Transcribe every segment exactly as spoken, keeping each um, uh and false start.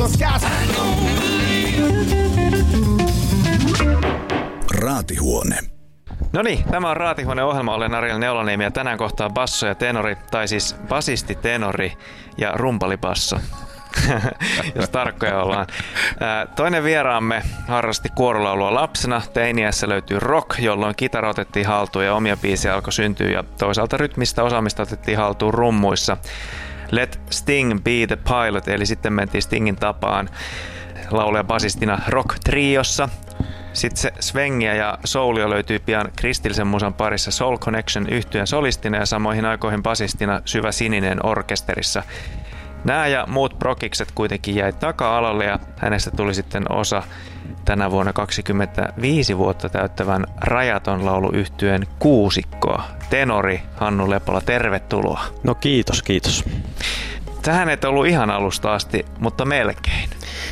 those guys. Raatihuone. No niin, tämä on Raatihuone-ohjelma. Olen Ariel Neulaniemi ja tänään kohtaa basso ja tenori, tai siis basisti, tenori ja rumpalibasso, jos tarkkoja ollaan. Toinen vieraamme harrasti kuorolaulua lapsena. Teiniässä löytyy rock, jolloin kitara otettiin haltuun ja omia biisejä alkoi syntyä. Ja toisaalta rytmistä osaamista otettiin haltuun rummuissa. Let Sting be the pilot, eli sitten mentiin Stingin tapaan laulaja basistina rock-triossa. Sitten se svengiä ja soulia löytyy pian kristillisen musan parissa Soul Connection -yhtyeen solistina ja samoihin aikoihin basistina Syvä Sininen -orkesterissa. Nämä ja muut prokikset kuitenkin jäi taka-alalle ja hänestä tuli sitten osa tänä vuonna kaksikymmentäviisi vuotta täyttävän Rajaton laulu-yhtyeen kuusikkoa. Tenori Hannu Lepola, tervetuloa. No kiitos, kiitos. Tähän et ollut ihan alusta asti, mutta melkein.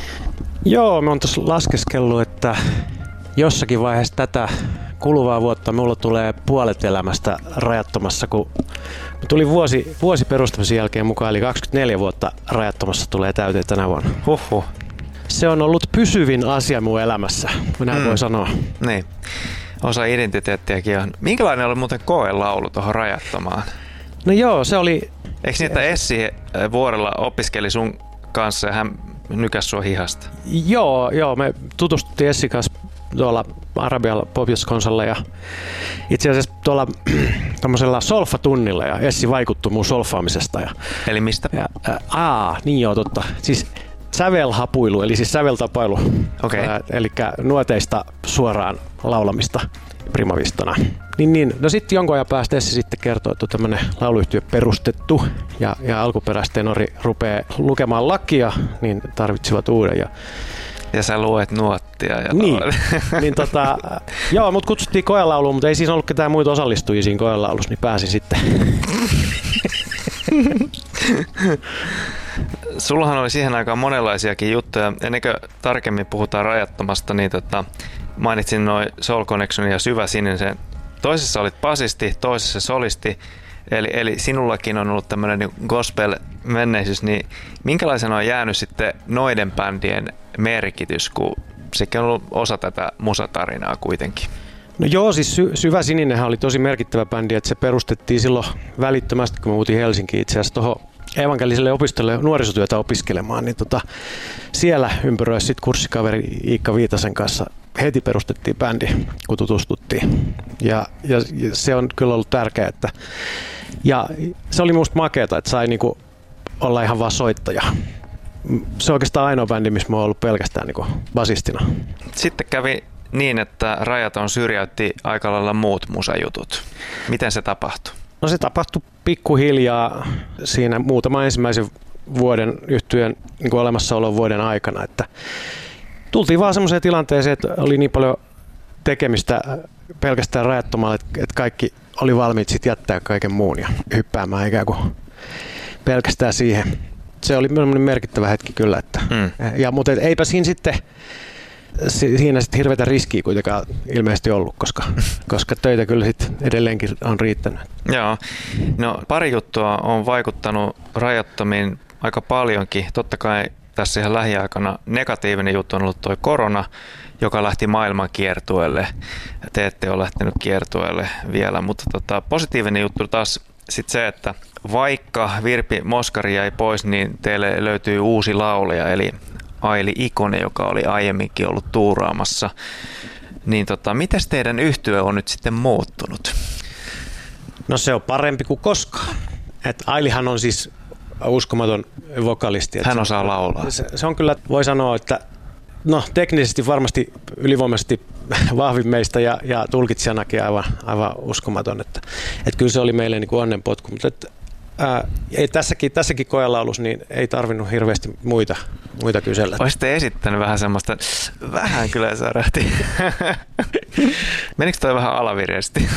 Joo, me on tuossa laskeskellut, että jossakin vaiheessa tätä kuluvaa vuotta mulla tulee puolet elämästä Rajattomassa, kun tuli vuosi, vuosi perustamisen jälkeen mukaan, eli kaksikymmentäneljä vuotta Rajattomassa tulee täyteen tänä vuonna. Huhhuh. Se on ollut pysyvin asia mun elämässä, näin mm. voi sanoa. Niin, osa identiteettiäkin on. Minkälainen oli muuten koelaulu tuohon Rajattomaan? No joo, se oli... Eikö niin, että Essi Vuorella opiskeli sun kanssa ja hän nykäsi sua hihasta? Joo, joo, me tutustuttiin Essin kanssa tuolla Arabialla Pohjois-Konsalla ja itse asiassa tuolla tämmöisellä solfa-tunnilla ja Essi vaikuttui mun solfaamisesta. Ja, eli mistä? Ja, ää, aa, niin joo, totta. Siis sävelhapuilu, eli siis säveltapailu. Okay. Ää, eli nuoteista suoraan laulamista primavistona. Niin, niin. No sitten jonkun ajan päästä Essi sitten kertoi, että on tämmöinen lauluyhtiö perustettu ja, ja alkuperäistenori rupeaa lukemaan lakia, niin tarvitsivat uuden. Ja Ja sä luet nuottia. Ja niin, niin tota, joo, mut kutsuttiin koelauluun, mutta ei siinä ollut ketään muita osallistujia siinä koelaulussa, niin pääsin sitten. Sullahan oli siihen aikaan monenlaisiakin juttuja. Ennen kuin tarkemmin puhutaan Rajattomasta, niin tota, mainitsin noin Soul Connection ja Syvä Sininen. Toisessa olit basisti, toisessa solisti. Eli, eli sinullakin on ollut tämmöinen gospel-menneisyys, niin minkälaisena on jäänyt sitten noiden bändien merkitys, kun sekin on ollut osa tätä musatarinaa kuitenkin? No joo, siis Sy- Syvä Sininenhän oli tosi merkittävä bändi, että se perustettiin silloin välittömästi, kun me muutin Helsinkiin itse asiassa tuohon evankeliselle opistolle nuorisotyötä opiskelemaan, niin tota, siellä ympäröi sitten kurssikaveri Iikka Viitasen kanssa heti perustettiin bändi, kun tutustuttiin. Ja, ja se on kyllä ollut tärkeää, että ja se oli musta makeata, että sai niinku olla ihan vaan soittaja. Se on oikeastaan ainoa bändi, missä mä oon ollut pelkästään niinku basistina. Sitten kävi niin, että Rajaton syrjäytti aika lailla muut musajutut. Miten se tapahtui? No se tapahtui pikkuhiljaa siinä muutaman ensimmäisen vuoden yhtyeen niin olemassaolon vuoden aikana, että tultiin vaan semmoiseen tilanteeseen, että oli niin paljon tekemistä pelkästään Rajattomalla, että kaikki oli valmiit sit jättää kaiken muun ja hyppäämään ikään kuin pelkästään siihen. Se oli merkittävä hetki kyllä. Että, mm. ja, mutta eipä siinä sitten siinä sitten hirveätä riskiä kuitenkaan ilmeisesti ollut, koska, koska töitä kyllä sitten edelleenkin on riittänyt. Joo, no pari juttua on vaikuttanut Rajattomiin aika paljonkin. Totta kai tässä ihan lähiaikana negatiivinen juttu on ollut tuo korona, joka lähti maailman kiertueelle. Te ette ole lähtenyt kiertueelle vielä, mutta tota, positiivinen juttu taas sitten se, että vaikka Virpi Moskari jäi pois, niin teille löytyy uusi laulaja, eli Aili Ikonen, joka oli aiemminkin ollut tuuraamassa. Niin tota, mites teidän yhtye on nyt sitten muuttunut? No se on parempi kuin koskaan. Et Ailihan on siis uskomaton vokalisti. Hän osaa laulaa. Se, se on kyllä, voi sanoa, että no teknisesti varmasti ylivoimaisesti vahvin meistä ja, ja tulkitsijanakin aivan, aivan uskomaton. Että, että kyllä se oli meille niin kuin onnenpotku, mutta että, ää, ei tässäkin, tässäkin koelaulussa niin ei tarvinnut hirveästi muita, muita kysellä. Olisitte esittänyt vähän semmoista, vähän kyllä särähti. Menikö toi vähän alavirjasti?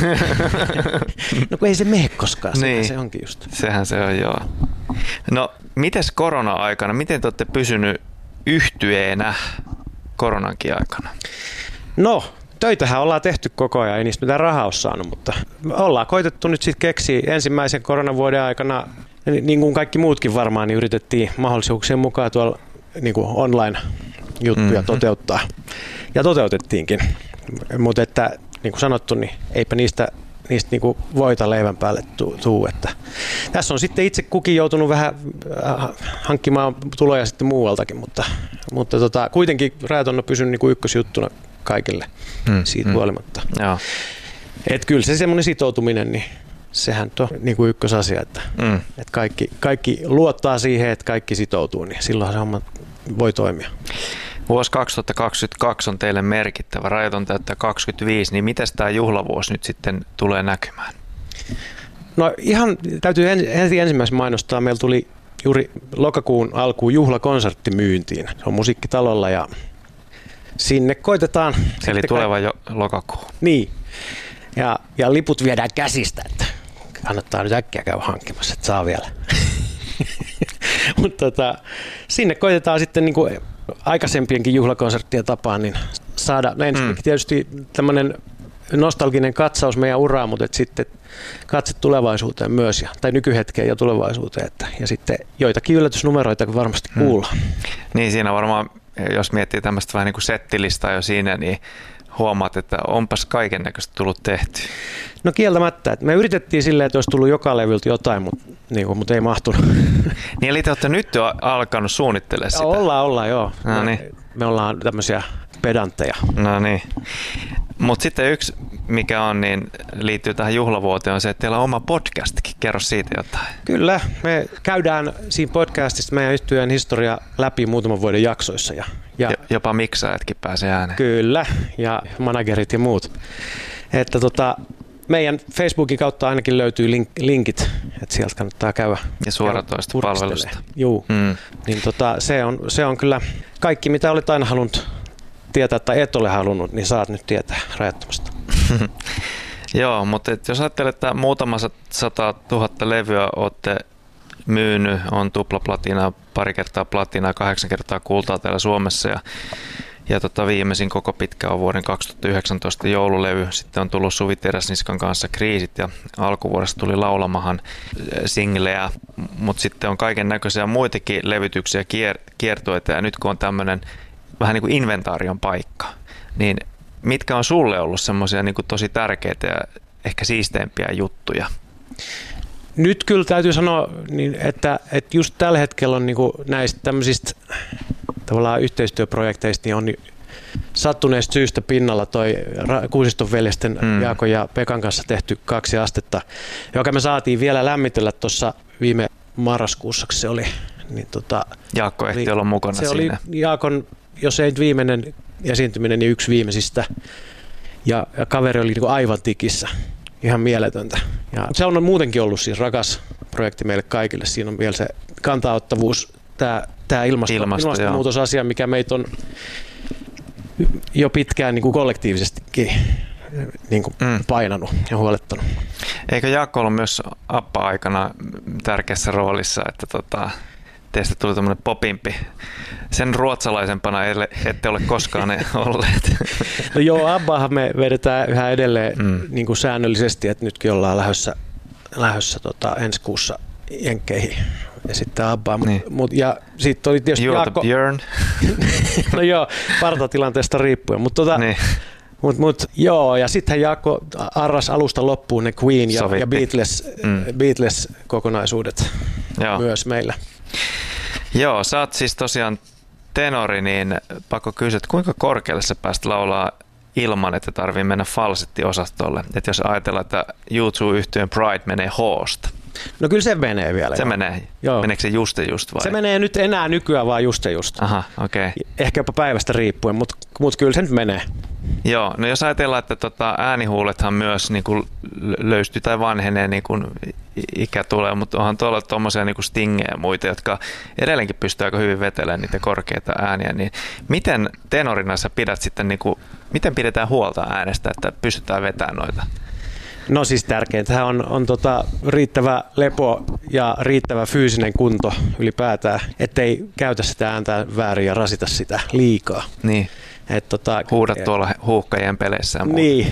No kun ei se mene koskaan, niin, se onkin just. Sehän se on, joo. No, mites korona-aikana, miten te olette pysynyt yhtyeenä koronankin aikana? No, töitähän ollaan tehty koko ajan, ei niistä mitään rahaa ole saanut, mutta ollaan koitettu nyt sitten keksiä ensimmäisen koronavuoden aikana, niin kuin kaikki muutkin varmaan, niin yritettiin mahdollisuuksien mukaan tuolla niin kuin online-juttuja mm-hmm. toteuttaa. Ja toteutettiinkin. Mutta että niin kuin sanottu, niin eipä niistä, niistä niin kuin voita leivän päälle tuu. Että tässä on sitten itse kukin joutunut vähän hankkimaan tuloja sitten muualtakin, mutta, mutta tota, kuitenkin Rajaton on pysynyt niin kuin ykkösjuttuna kaikille mm, siitä mm. huolimatta. Että kyllä se semmoinen sitoutuminen, niin sehän on niin kuin ykkösasia, että, mm. että kaikki, kaikki luottaa siihen, että kaikki sitoutuu, niin silloin se homma voi toimia. Vuosi kaksituhattakaksikymmentäkaksi on teille merkittävä, Rajaton täyttää kaksikymmentäviisi, niin miten tämä juhlavuosi nyt sitten tulee näkymään? No ihan täytyy heti ensimmäisenä mainostaa, meillä tuli juuri lokakuun alkuun juhlakonsertti myyntiin. Se on Musiikkitalolla ja sinne koitetaan. Eli tuleva jo lokakuu. Niin, ja, ja liput viedään käsistä, että kannattaa nyt äkkiä käydä hankkimassa, että saa vielä. Mutta tota, sinne koitetaan sitten niin kuin aikaisempienkin juhlakonserttien tapaan niin saada, no ensinnäkin mm. tietysti tämmöinen nostalginen katsaus meidän uraa, mutta sitten katse tulevaisuuteen myös, ja, tai nykyhetkeen ja tulevaisuuteen, että, ja sitten joitakin yllätysnumeroita varmasti kuullaan. Mm. Niin siinä varmaan, jos miettii tämmöistä vähän niin kuin settilistaa jo siinä, niin huomaat, että onpas kaiken näköistä tullut tehty. No kieltämättä, että me yritettiin silleen, että olisi tullut joka levyltä jotain, mutta, niin kuin, mutta ei mahtunut. Niin eli te olette nyt jo alkanut suunnittelemaan sitä? Ollaan, ollaan joo. No me, niin. me ollaan tämmöisiä pedantteja. No niin. Mutta sitten yksi, mikä on, niin liittyy tähän juhlavuoteen, on se, että teillä on oma podcastkin. Kerro siitä jotain. Kyllä, me käydään siinä podcastissa meidän yhtyeen historia läpi muutaman vuoden jaksoissa. Ja, ja jopa miksaajatkin pääsee ääneen. Kyllä, ja managerit ja muut. Että tota, meidän Facebookin kautta ainakin löytyy link, linkit, että sieltä kannattaa käydä. Ja suoratoista palvelusta. Juu, mm. niin tota, se, on, se on kyllä kaikki, mitä olet aina halunnut tietää tai et ole halunnut, niin saat nyt tietää rajattomasta. Joo, mutta jos ajattelet, että muutama sata tuhatta levyä olette myynyt, on tuplaplatinaa, pari kertaa platinaa, kahdeksan kertaa kultaa täällä Suomessa ja, ja tota, viimeisin koko pitkä on vuoden kaksituhattayhdeksäntoista joululevy. Sitten on tullut Suvi Teräsniskan kanssa Kriisit ja alkuvuodesta tuli Laulamahan singlejä, mutta sitten on kaiken näköisiä muitakin levytyksiä, kier- kiertueita ja nyt kun on tämmöinen vähän niin kuin inventaarion paikka, niin mitkä on sulle ollut semmoisia niin kuin tosi tärkeitä ja ehkä siisteimpiä juttuja? Nyt kyllä täytyy sanoa, että, että just tällä hetkellä on niin kuin näistä tämmöisistä tavallaan yhteistyöprojekteista niin on sattuneesta syystä pinnalla toi Kuusiston veljesten mm. Jaakon ja Pekan kanssa tehty kaksi astetta, joka me saatiin vielä lämmitellä tuossa viime marraskuussa, se oli. Niin tota, Jaakko ehti oli, olla mukana se siinä. Oli Jaakon, jos ei viimeinen esiintyminen, niin yksi viimeisistä. Ja, ja kaveri oli niin kuin aivan tikissä. Ihan mieletöntä. Ja se on muutenkin ollut siis rakas projekti meille kaikille. Siinä on vielä se kantaottavuus, tämä, tämä ilmasto, Ilmasto, ilmastonmuutosasia, mikä meitä on jo pitkään niin kuin kollektiivisestikin niin kuin mm. painanut ja huolettanut. Eikö Jaakko ollut myös Appa-aikana tärkeässä roolissa, että tota, teistä tuli tämmöinen popimpi. Sen ruotsalaisempana ette ole koskaan olleet. No joo, Abbaahan me vedetään yhä edelleen mm. niin kuin säännöllisesti, että nytkin ollaan lähdössä, lähdössä tota, ensi kuussa Jenkkeihin ja sitten Abbaa. Niin. Mut, ja sitten oli tietysti You're Jaakko. the Björn. No joo, partatilanteesta riippuen. Mutta tota, niin. mut, mut, joo, ja sittenhän Jaakko arras alusta loppuun ne Queen ja, ja Beatles, mm. Beatles-kokonaisuudet joo. myös meillä. Joo, sä oot siis tosiaan tenori, niin pakko kysyä, että kuinka korkealle sä pääst laulaa ilman, että tarvii mennä falsettiosastolle? Että jos ajatellaan, että U two-yhtyeen Pride menee H:sta. No kyllä se menee vielä. Se joo. menee? Joo. Meneekö se just ja just vai? Se menee nyt enää nykyään vaan just ja just. Aha, okei. Okay. Ehkä jopa päivästä riippuen, mutta mut kyllä se nyt menee. Joo, no jos ajatellaan, että tota äänihuulethan myös niin kuin löystyy tai vanhenee niin kuin ikä tulee, mutta onhan tuolla tuommoisia niin kuin Stingejä ja muita, jotka edelleenkin pystyy aika hyvin vetelemään niitä korkeita ääniä, niin miten tenorina sä pidät sitten, niin kuin, miten pidetään huolta äänestä, että pystytään vetämään noita? No siis tärkeintähän on, on tota riittävä lepo ja riittävä fyysinen kunto ylipäätään, ettei käytä sitä ääntä väärin ja rasita sitä liikaa. Niin. Et tota, Huudat tuolla huuhkajien peleissä. Niin,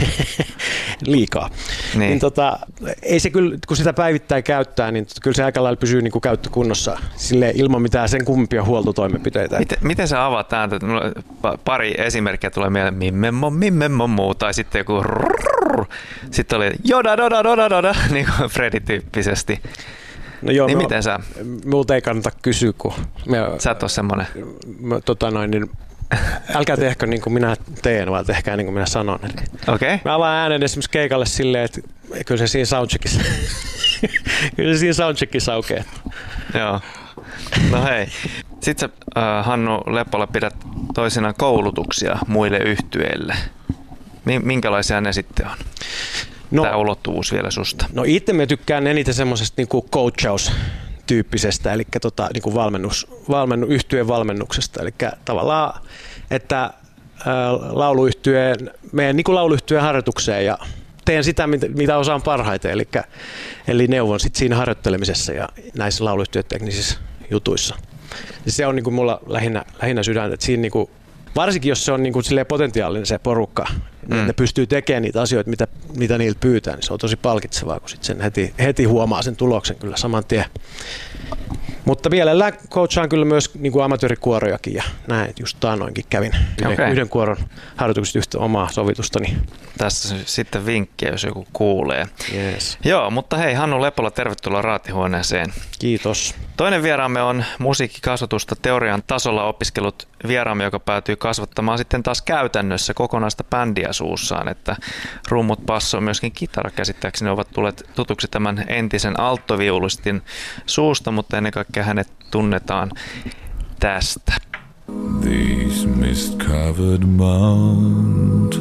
liikaa. Niin. Niin tota, ei se kyllä, kun sitä päivittäin käyttää, niin kyllä se aika lailla pysyy niin kuin käyttökunnossa silleen, ilman mitään sen kummempia huoltotoimenpiteitä. Miten, miten sä avaat ääntä? Pari esimerkkiä tulee mieleen, mimmemmo, mimmemmo, tai sitten joku rrrr. Sitten oli joda, doda, doda, doda, niin kuin Freddy-tyyppisesti. No joo, niin no, miten sä? Multa ei kannata kysyä, kun me, sä et ole semmoinen. Mä, tota noin, niin, älkää tehkö niin kuin minä teen, vaan tehkää niin kuin minä sanon. Okei. Okay. Mä avaan äänen esimerkiksi keikalle silleen, että kyllä se siinä soundcheckissa, kyllä se siinä soundcheckissa aukeaa. Joo. No hei. Sitten sä, äh, Hannu Leppola, pidät toisinaan koulutuksia muille yhtyeille. Minkälaisia ne sitten on? No, tämä ulottuvuus vielä susta. No itse mä tykkään eniten semmoisesta niinku coachaus-tyyppisestä, eli tota, niinku valmennus, valmennu, yhtyeen valmennuksesta. Eli tavallaan, että ää, lauluyhtyeen, meidän niinku lauluyhtyeen harjoitukseen ja teen sitä, mitä, mitä osaan parhaiten, eli, eli neuvon sit siinä harjoittelemisessa ja näissä lauluyhtyeteknisissä jutuissa. Ja se on niinku mulla lähinnä, lähinnä sydäntä, että siinä niinku, varsinkin jos se on niinku potentiaalinen se porukka, mm. että ne pystyy tekemään niitä asioita, mitä, mitä niiltä pyytää, niin se on tosi palkitsevaa, kun sit sen heti, heti huomaa sen tuloksen kyllä saman tien. Mutta mielellään coachaan kyllä myös niinku amatöörikuorojakin ja näin, että just taannoinkin kävin yhden, okay. yhden kuoron harjoitukset yhtä omaa sovitustani. Tässä sitten vinkkiä, jos joku kuulee. Yes. Joo, mutta hei, Hannu Leppola, tervetuloa Raatihuoneeseen. Kiitos. Toinen vieraamme on musiikkikasvatusta teorian tasolla opiskellut vieraamme, joka päätyy kasvattamaan sitten taas käytännössä kokonaista bändiä suussaan, että rummut, basso, myöskin kitara käsittääkseni ovat tulleet tutuksi tämän entisen alttoviulistin suusta, mutta ennen kaikkea hänet tunnetaan tästä. These mist-covered mountains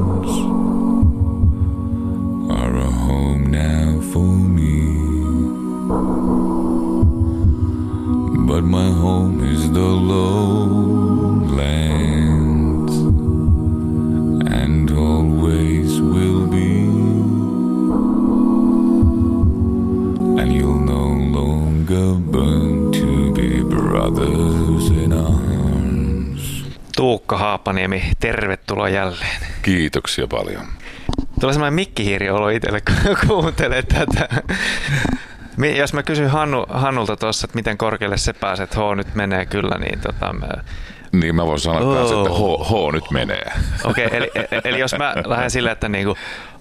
are a home now for me, but my home is the lowlands and always will be, and you'll no longer burn to be brothers in arms. Tuukka Haapaniemi, tervetuloa jälleen. Kiitoksia paljon. Tulee semmoinen mikkihiiriolo itselle, kun kuuntelee tätä. Jos mä kysyn Hannu, Hannulta tuossa, että miten korkealle se pääset, H nyt menee kyllä, niin tota... Mä... Niin mä voin sanoa oh. kanssa, että H, H nyt menee. Okei, okay, eli, eli jos mä lähden silleen, että niinku...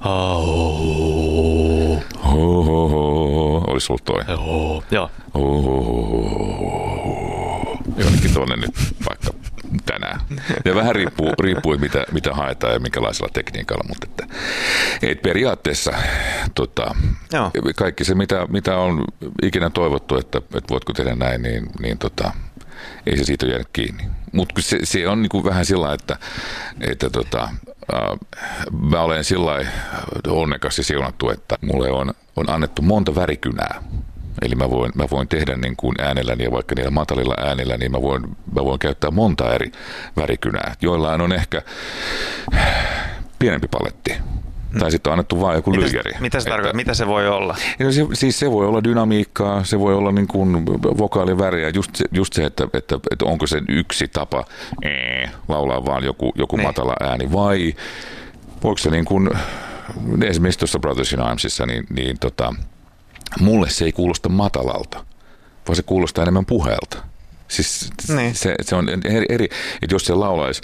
Ho, ho, ho. Olis sulla toi? Ho, joo. Ho, ho, ho. Jonnekin tuonne nyt vaikka tänään. Ja vähän riippuu, riippuu mitä, mitä haetaan ja minkälaisella tekniikalla, mutta että, et periaatteessa tota, kaikki se, mitä, mitä on ikinä toivottu, että, että voitko tehdä näin, niin, niin tota, ei se siitä jäänyt kiinni. Mutta se, se on niinku vähän sillä, että, että tota, äh, mä olen sillä onnekas ja siunattu, että mulle on, on annettu monta värikynää. Eli mä voin, mä voin tehdä niin kuin äänelläni ja vaikka niillä matalilla äänillä, niin mä voin, mä voin käyttää monta eri värikynää. Joillain on ehkä pienempi paletti. Tai sitten on annettu vain joku lyijeri. Mitä se tarkoittaa? Mitä se voi olla? Se, siis se voi olla dynamiikkaa, se voi olla niin kuin vokaaliväriä. Just se, just se että, että, että onko se yksi tapa ee, laulaa vaan joku, joku niin. matala ääni. Vai voiko se niin kuin, esimerkiksi tuossa Brothers in Armsissa, niin, niin tota, mulle se ei kuulosta matalalta, vaan se kuulostaa enemmän puheelta. Siis niin. se, se on eri, eri, että jos se laulaisi,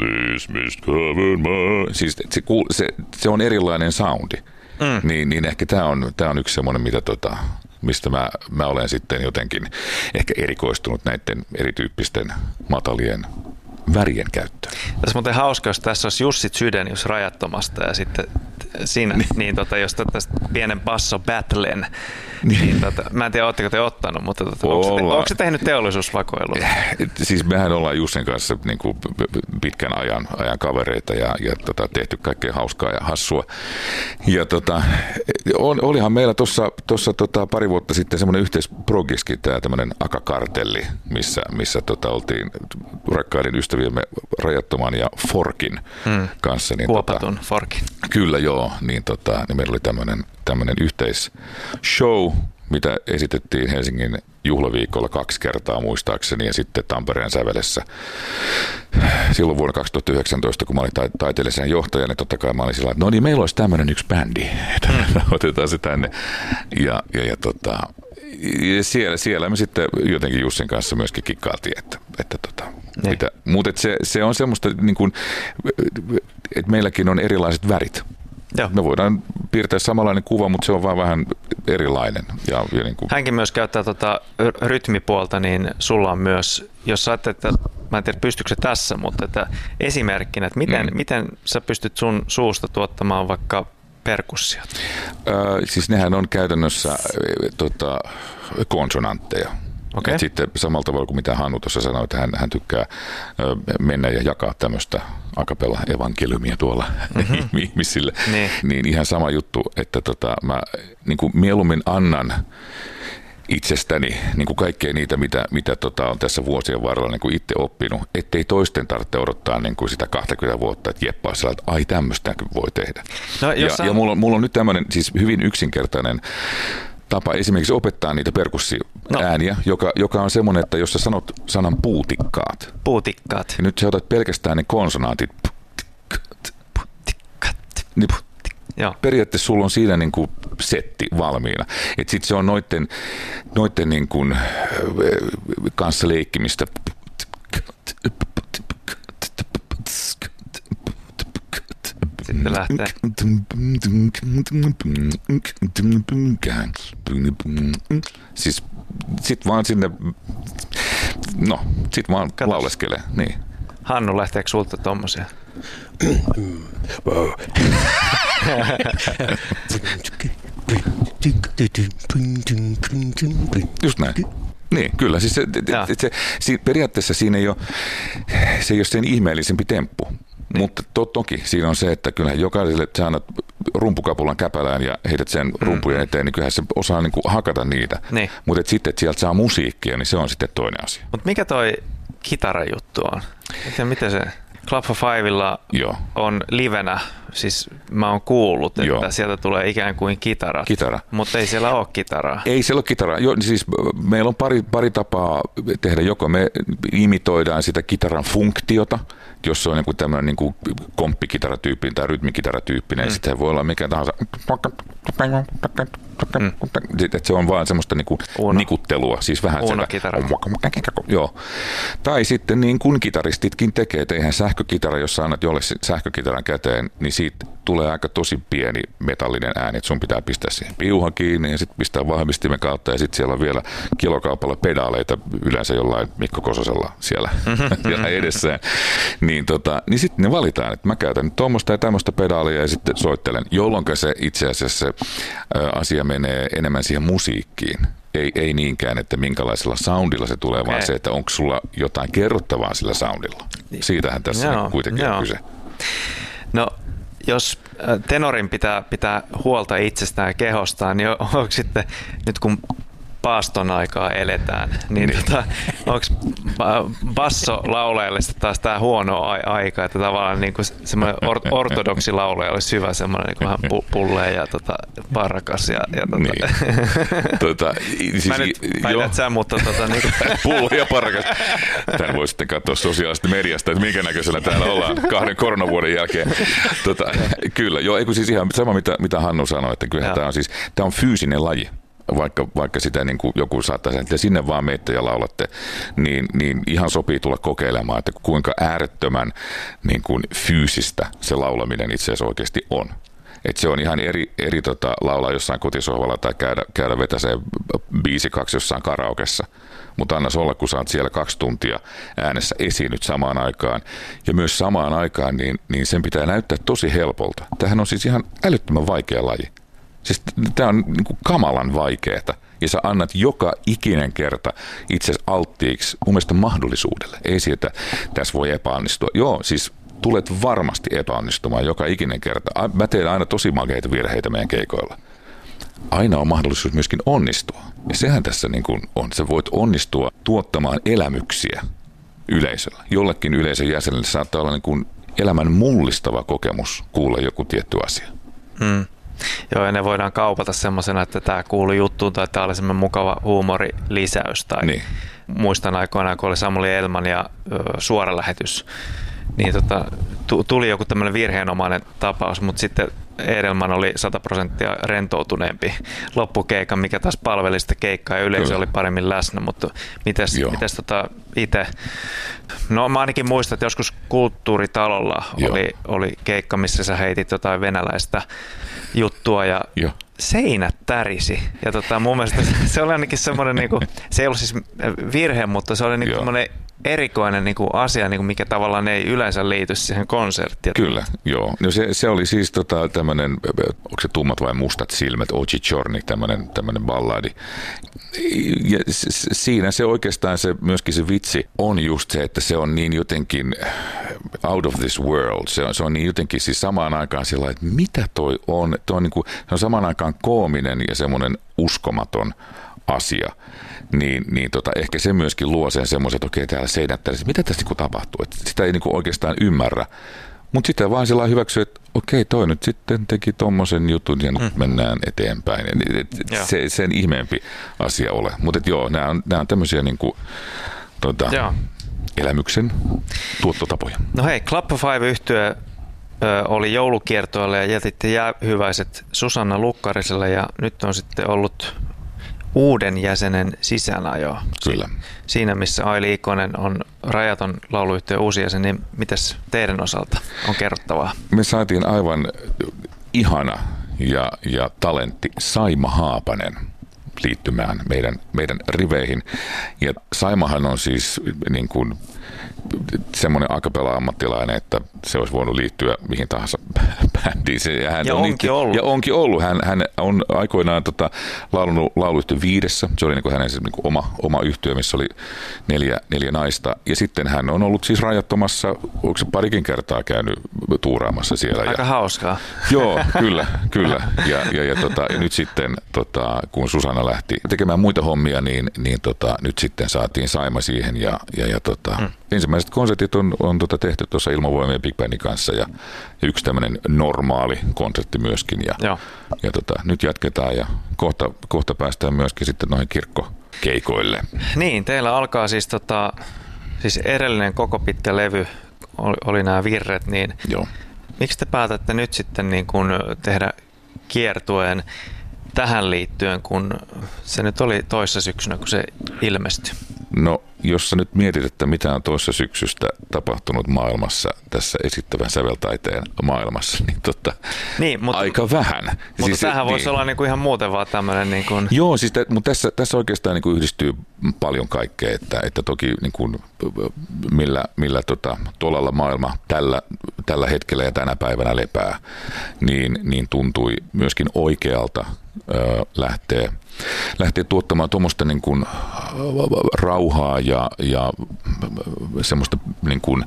siis se, se, se on erilainen soundi, mm. niin, niin ehkä tämä on, tää on yksi semmoinen, mitä tota, mistä mä, mä olen sitten jotenkin ehkä erikoistunut näiden erityyppisten matalien värien käyttöön. Tässä on muuten hauska, jos tässä olisi Jussi Sydenius Rajattomasta ja sitten siinä, niin, niin tota, jos tästä pienen basso battlen, niin tota, mä en tiedä, ootteko te ottanut, mutta tota, onko, se te, onko se tehnyt teollisuusvakoilua? Siis mehän ollaan Jussin kanssa niin kuin pitkän ajan, ajan kavereita ja, ja tota, tehty kaikkea hauskaa ja hassua. Ja tota, on, olihan meillä tuossa tota, pari vuotta sitten semmoinen yhteisprogiski, tämä tämmöinen Aka-kartelli, missä, missä tota, oltiin rakkaiden ystäviemme Rajattoman ja Forkin hmm. kanssa. Niin, Huopatun tota, Forkin. Kyllä joo, niin, tota, niin meillä oli tämmöinen tämmöinen yhteisshow, mitä esitettiin Helsingin juhlaviikolla kaksi kertaa muistaakseni ja sitten Tampereen sävelessä. Silloin vuonna kaksituhattayhdeksäntoista, kun mä olin taiteellisen johtajan, niin totta kai mä olin sillä että no niin, meillä olisi tämmöinen yksi bändi, että mm. otetaan se tänne. Ja, ja, ja, tota, ja siellä, siellä me sitten jotenkin Jussin kanssa myöskin kikkailtiin, että, että tota, mitä. Mutta se, se on semmoista, niin kuin, että meilläkin on erilaiset värit. Joo. Me voidaan piirtää samanlainen kuva, mutta se on vaan vähän erilainen. Ja, ja niin kuin... Hänkin myös käyttää tota rytmipuolta, niin sulla on myös, jos sä että mä en tiedä pystyykö se tässä, mutta että esimerkkinä, että miten, mm. miten sä pystyt sun suusta tuottamaan vaikka perkussiot? Öö, siis nehän on käytännössä äh, tota, konsonantteja. Okay. Sitten samalla tavalla kuin mitä Hannu tuossa sanoi, että hän, hän tykkää ö, mennä ja jakaa tämmöistä akapella evankeliumia tuolla mm-hmm. ihmisille, niin. niin ihan sama juttu, että tota, mä niin kuin mieluummin annan itsestäni niin kuin kaikkea niitä, mitä, mitä tota, on tässä vuosien varrella niin kuin itse oppinut, ettei toisten tarvitse odottaa niin kuin sitä kaksikymmentä vuotta, että jeppaa sillä, että ai tämmöistäkin voi tehdä. No, ja sä... ja mulla, on, mulla on nyt tämmöinen siis hyvin yksinkertainen tapa esimerkiksi opettaa niitä perkussiääniä, no. joka, joka on semmoinen, että jos sä sanot sanan puutikkaat. Puutikkaat. Ja nyt sä otat pelkästään ne konsonantit. Niin, Joo. periaatteessa sulla on siinä niin kuin setti valmiina. Että sitten se on noitten, noitten niin kuin kanssa leikkimistä. Sitten lähtee. Siis sit vaan sinne, no sit vaan Katos. lauleskelee, niin. Hannu, lähteekö sulta tommosia? Just näin. Niin, kyllä. Siis se, se, se, periaatteessa siinä ei ole, se ei ole sen ihmeellisempi temppu. Niin. Mutta to, toki siinä on se, että kyllähän jokaiselle sä annat rumpukapulan käpälään ja heität sen rumpujen eteen, niin kyllähän se osaa niin kuin hakata niitä. Niin. Mutta sitten, että sieltä saa musiikkia, niin se on sitten toinen asia. Mutta mikä toi kitarajuttu on? Miten, miten se Club for Fivella on livenä? Siis mä oon kuullut, että Joo. sieltä tulee ikään kuin kitarat, Kitara. mutta ei siellä ole kitaraa. Ei siellä ole kitaraa. Jo, siis meillä on pari, pari tapaa tehdä. Joko me imitoidaan sitä kitaran funktiota, jos se on niin tämmöinen niin komppikitaratyyppinen tai rytmikitaratyyppinen, mm. ja sitten voi olla mikä tahansa. Mm. Että se on vaan semmoista niin kuin nikuttelua, siis vähän Uno-kitara. Joo. Tai sitten niin kuin kitaristitkin tekee, että eihän sähkökitara, jos sä annat jolle sähkökitaran käteen, niin siitä tulee aika tosi pieni metallinen ääni, että sun pitää pistää siihen piuha kiinni ja sitten pistää vahvistimen kautta ja sitten siellä on vielä kilokaupalla pedaaleita yleensä jollain Mikko Kososella siellä, siellä edessään. Niin, tota, niin sitten ne valitaan, että mä käytän tuommoista ja tämmöistä pedaalia ja sitten soittelen, jolloin se itse asiassa se ä, asia menee enemmän siihen musiikkiin. Ei, ei niinkään, että minkälaisella soundilla se tulee, okay. vaan se, että onko sulla jotain kerrottavaa sillä soundilla. Siitähän tässä joo, kuitenkin joo. on kyse. No, jos tenorin pitää, pitää huolta itsestään ja kehostaan, niin onko sitten, nyt kun paaston aikaa eletään, niin, niin. Tota, onko bassolaulajalle taas tämä huono aika, että tavallaan niin kuin semmoinen or- ortodoksi laulaja olisi hyvä semmoinen niin kuin vähän pu- pulleen ja tota, parrakas. Ja, ja tota. Niin. tota, siis, Mä nyt väitän sä, mutta tota, niin kuin. Pullo ja parrakas. Tämän voi sitten katsoa sosiaalisesta mediasta, että minkä näköisellä täällä ollaan kahden koronavuoden jälkeen. Tota, kyllä, joo, eikö siis ihan sama mitä, mitä Hannu sanoi, että kyllähän tämä on siis, tämä on fyysinen laji. Vaikka, vaikka sitä niin kuin joku saattaa sanoa, että sinne vaan menette ja laulatte, niin, niin ihan sopii tulla kokeilemaan, että kuinka äärettömän niin kuin fyysistä se laulaminen itse asiassa oikeasti on. Että se on ihan eri, eri tota, laulaa jossain kotisohvalla tai käydä, käydä vetäseen biisi kaksi jossain karaokessa. Mutta anna olla, kun sä oot siellä kaksi tuntia äänessä esiinnyt samaan aikaan. Ja myös samaan aikaan, niin, niin sen pitää näyttää tosi helpolta. Tämähän on siis ihan älyttömän vaikea laji. Siis tämä on niin kuin kamalan vaikeeta ja sä annat joka ikinen kerta itse alttiiksi mun mielestä mahdollisuudelle. Ei siitä, että tässä voi epäonnistua. Joo, siis tulet varmasti epäonnistumaan joka ikinen kerta. Mä teen aina tosi makeita virheitä meidän keikoilla. Aina on mahdollisuus myöskin onnistua. Ja sehän tässä niin kuin on. Sä voit onnistua tuottamaan elämyksiä yleisöllä. Jollekin yleisön jäsenelle saattaa olla niin kuin elämän mullistava kokemus kuulla joku tietty asia. Hmm. Joo, ja ne voidaan kaupata semmoisena, että tämä kuului juttuun tai tämä oli semmoinen mukava huumorilisäys. Tai niin. Muistan aikoinaan, kun oli Samuli Elman ja ö, suora lähetys, niin tota, tuli joku tämmöinen virheenomainen tapaus, mutta sitten Edelman oli sata prosenttia rentoutuneempi loppukeikan, mikä taas palveli sitä keikkaa ja yleisö Kyllä. oli paremmin läsnä, mutta mites, mites tota itse? No mä ainakin muistan, että joskus Kulttuuritalolla oli, oli keikka, missä sä heitit jotain venäläistä juttua ja Joo. seinät tärisi. Ja tota, mun mielestä se oli ainakin semmoinen, niinku, se ei ollut siis virhe, mutta se oli niinku semmoinen erikoinen niinku asia, niinku, mikä tavallaan ei yleensä liity siihen konserttiin. Kyllä, joo. No se, se oli siis tota, tämmöinen, onko se Tummat vai mustat silmät, Oji Chorni, tämmöinen, tämmöinen balladi. Ja siinä se oikeastaan se, myöskin se vitsi on just se, että se on niin jotenkin out of this world. Se on, se on niin jotenkin siis samaan aikaan sillä että mitä toi on. Toi on niin kuin, se on samaan aikaan koominen ja semmoinen uskomaton asia. Niin, niin tota, ehkä se myöskin luo sen semmoisen, että okei, täällä seinät täällä, mitä tässä niin tapahtuu. Että sitä ei niin kuin oikeastaan ymmärrä. Mutta sitten vaan sillä hyväksyy, että okei, toi nyt sitten teki tommosen jutun ja nyt mm. mennään eteenpäin. Et, et se sen ihmeempi asia ole. Mutta joo, nämä on, on tämmöisiä niinku, tota, elämyksen tuottotapoja. No hei, Club of Five-yhtye oli joulukiertoilla ja jätitte jäähyväiset Susanna Lukkariselle ja nyt on sitten ollut uuden jäsenen sisäänajoa. Kyllä. Siinä, missä Aili Ikonen on Rajaton lauluyhtiön uusi jäsen, niin mitäs teidän osalta on kerrottavaa? Me saatiin aivan ihana ja, ja talentti Saima Haapanen liittymään meidän, meidän riveihin. Ja Saimahan on siis niin kuin semmoinen acapella-ammattilainen, että se olisi voinut liittyä mihin tahansa bändiin. Se, ja, hän ja on onkin liitty, ollut. Ja onkin ollut. Hän, hän on aikoinaan tota, laulunut lauluyhtiön Viidessä. Se oli niin kuin hänen siis, niin kuin oma, oma yhtiö, missä oli neljä, neljä naista. Ja sitten hän on ollut siis Rajattomassa, onko se parikin kertaa käynyt tuuraamassa siellä. Aika ja, hauskaa. Joo, kyllä, kyllä. Ja, ja, ja, tota, ja nyt sitten, tota, kun Susanna lähti tekemään muita hommia, niin, niin tota, nyt sitten saatiin Saima siihen ja, ja, ja tota, hmm. ensimmäiset konsertit on, on tota tehty tuossa Ilmavoimien Big Bandin kanssa ja, ja yksi tämmöinen normaali konsertti myöskin. Ja, ja. ja tota, nyt jatketaan ja kohta, kohta päästään myöskin sitten noihin kirkkokeikoille. Niin, teillä alkaa siis, tota, siis edellinen koko pitkä levy, oli, oli nämä virret, niin Joo. miksi te päätätte nyt sitten niin kun tehdä kiertueen tähän liittyen, kun se nyt oli toissa syksynä, kun se ilmestyi? No, jos sä nyt mietit, että mitä on toissa syksystä tapahtunut maailmassa, tässä esittävän säveltaiteen maailmassa, niin, tota, niin mutta, aika vähän. Mutta siis, tämähän voisi niin. olla niin kuin ihan muuten vaan tämmöinen. Niin kuin... Joo, siis t- mutta tässä, tässä oikeastaan niin kuin yhdistyy paljon kaikkea, että, että toki niin kuin, millä, millä tota, tolalla maailma tällä, tällä hetkellä ja tänä päivänä lepää, niin, niin tuntui myöskin oikealta ö, lähteä lähtee tuottamaan tuommoista niin kuin rauhaa ja, ja semmoista niin kuin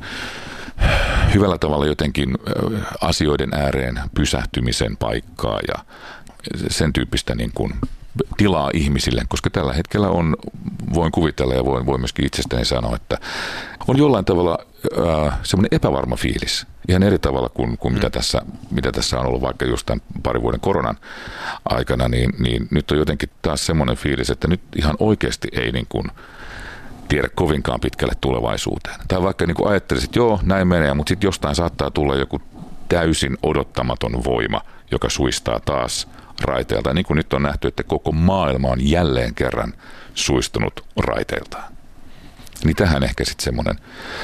hyvällä tavalla jotenkin asioiden ääreen pysähtymisen paikkaa ja sen tyyppistä niin kuin tilaa ihmisille, koska tällä hetkellä on, voin kuvitella ja voin, voin myöskin itsestäni sanoa, että on jollain tavalla äh, semmoinen epävarma fiilis. Ihan eri tavalla kuin, kuin mm. mitä, tässä, mitä tässä on ollut vaikka just tämän parin vuoden koronan aikana, niin, niin nyt on jotenkin taas semmoinen fiilis, että nyt ihan oikeasti ei niin kuin tiedä kovinkaan pitkälle tulevaisuuteen. Tai vaikka niin kuin ajattelisit, että joo, näin menee, mutta sitten jostain saattaa tulla joku täysin odottamaton voima, joka suistaa taas raiteilta. Niin kuin nyt on nähty, että koko maailma on jälleen kerran suistunut raiteiltaan. Niin tähän ehkä sitten semmoinen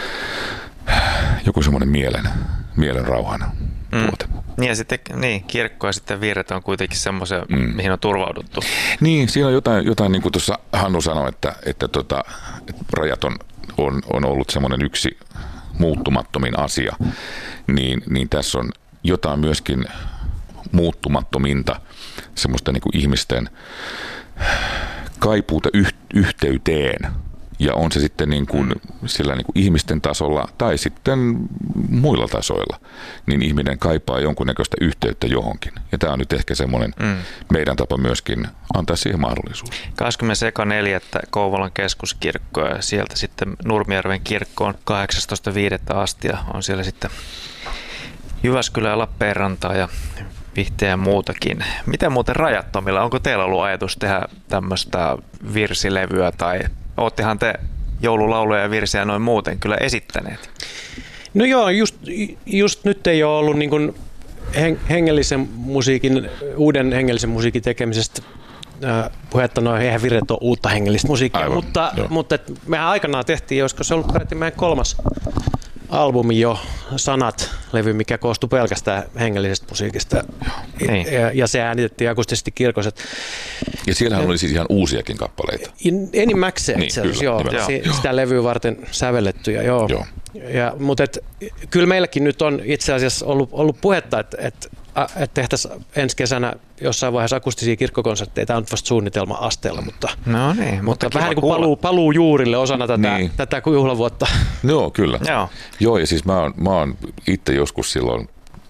joku semmoinen mielen, mielen rauhan tuote. Mm. Niin ja sitten niin, kirkko ja sitten virret on kuitenkin semmoisia, mm. mihin on turvauduttu. Niin, siinä on jotain, jotain niin kuin tuossa Hannu sanoi, että, että, tota, että rajat on, on, on ollut semmoinen yksi muuttumattomin asia, niin, niin tässä on jotain myöskin muuttumattominta, semmoista niin kuin ihmisten kaipuuta yh, yhteyteen. Ja on se sitten niin kuin sillä niin kuin ihmisten tasolla tai sitten muilla tasoilla, niin ihminen kaipaa jonkunnäköistä yhteyttä johonkin. Ja tämä on nyt ehkä semmoinen mm. meidän tapa myöskin antaa siihen mahdollisuus. kahdeskymmenes neljättä Kouvolan keskuskirkko ja sieltä sitten Nurmijärven kirkkoon kahdeksastoista viidettä asti ja on siellä sitten Jyväskylä ja Lappeenrantaa ja vihteä ja muutakin. Miten muuten Rajattomilla, onko teillä ollut ajatus tehdä tämmöistä virsilevyä tai oottehan te joululauluja ja virsiä noin muuten kyllä esittäneet? No joo, just, just nyt ei ole ollut niin kuin hengellisen musiikin, uuden hengellisen musiikin tekemisestä äh, puhetta, no eihän virret ole uutta hengellistä musiikkia, Aivan, mutta, mutta et mehän aikanaan tehtiin, josko se ollut peräti meidän kolmas albumi jo, Sanat-levy, mikä koostui pelkästään hengellisestä musiikista, niin. ja, ja se äänitettiin akustisesti kirkossa. Ja siellähän oli siis ihan uusiakin kappaleita. Enimmäkseen niin, itse asiassa, joo, joo. Sitä levyä varten sävellettyjä, joo. joo. Ja, mutta et, kyllä meilläkin nyt on itse asiassa ollut, ollut puhetta, että et, et tehtäisiin ensi kesänä jossain vaiheessa akustisia kirkkokonsertteja. Tämä on vasta suunnitelma-asteella, mutta, no niin, mutta, mutta vähän niin kuin paluu, paluu juurille osana tätä, niin. tätä juhlavuotta. Joo, kyllä. Joo. Joo, ja siis mä oon, mä oon itse joskus silloin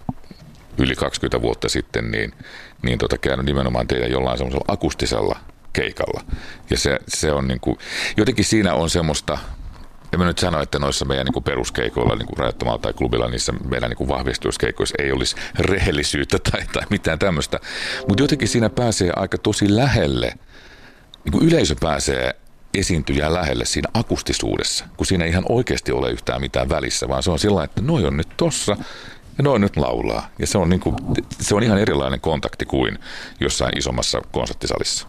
yli kaksikymmentä vuotta sitten niin, niin tota, käynyt nimenomaan teidän jollain semmoisella akustisella keikalla. Ja se, se on niin kuin, jotenkin siinä on semmoista, en mä nyt sano, että noissa meidän niin kuin peruskeikoilla, niin kuin Rajattomalla tai klubilla, niissä meidän niin kuin vahvistuskeikoissa ei olisi rehellisyyttä tai, tai mitään tämmöistä. Mutta jotenkin siinä pääsee aika tosi lähelle, niin kuin yleisö pääsee esiintyjään lähelle siinä akustisuudessa, kun siinä ei ihan oikeasti ole yhtään mitään välissä, vaan se on sillä että noi on nyt tossa ja noi nyt laulaa. Ja se on, niin kuin, se on ihan erilainen kontakti kuin jossain isommassa konserttisalissa.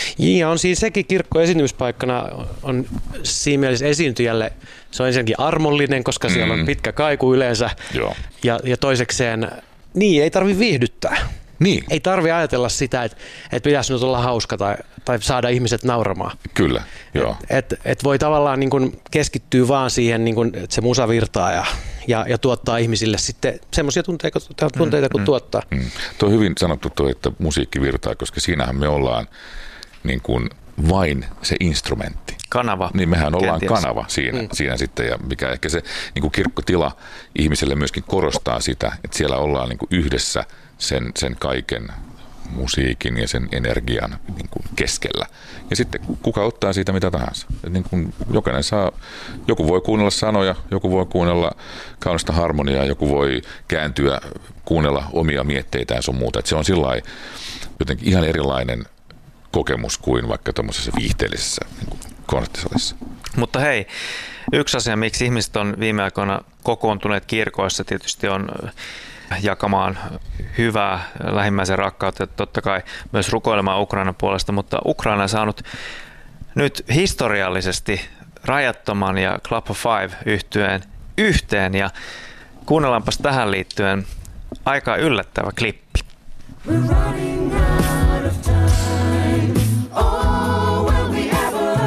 Ja on siis sekin kirkko esiintymispaikkana on siinä mielessä esiintyjälle, se on ensinnäkin armollinen, koska siellä on pitkä kaiku yleensä. Joo. Ja, ja toisekseen, niin ei tarvitse viihdyttää. Niin. Ei tarvitse ajatella sitä, että, että pitäisi nyt olla hauska tai, tai saada ihmiset nauramaan. Kyllä, joo. Että et, et voi tavallaan niin kuin keskittyä vaan siihen, niin kuin, että se musa virtaa ja, ja, ja tuottaa ihmisille sitten semmoisia tunteita, tunteita kuin mm, tuottaa. Mm. Tuo on hyvin sanottu tuo, että musiikki virtaa, koska siinähän me ollaan niin kuin vain se instrumentti. Kanava. Niin mehän ollaan kenties. kanava siinä, Mm. siinä sitten, ja mikä ehkä se niin kuin kirkkotila ihmiselle myöskin korostaa sitä, että siellä ollaan niin kuin yhdessä sen, sen kaiken musiikin ja sen energian niin kuin keskellä. Ja sitten kuka ottaa siitä mitä tahansa. Niin kuin jokainen saa, joku voi kuunnella sanoja, joku voi kuunnella kaunista harmoniaa, joku voi kääntyä, kuunnella omia mietteitään sun muuta. Että se on sillai jotenkin ihan erilainen kokemus kuin vaikka tuommoisessa viihteellisessä niin kuin konserttisalissa. Mutta hei, yksi asia, miksi ihmiset on viime aikoina kokoontuneet kirkoissa, tietysti on jakamaan hyvää lähimmäisen rakkautta ja totta kai myös rukoilemaan Ukrainan puolesta, mutta Ukraina on saanut nyt historiallisesti Rajattoman ja Club of Five yhtyeen yhteen ja kuunnellaanpas tähän liittyen aika yllättävä klippi. We're running out of time. Oh, will we ever?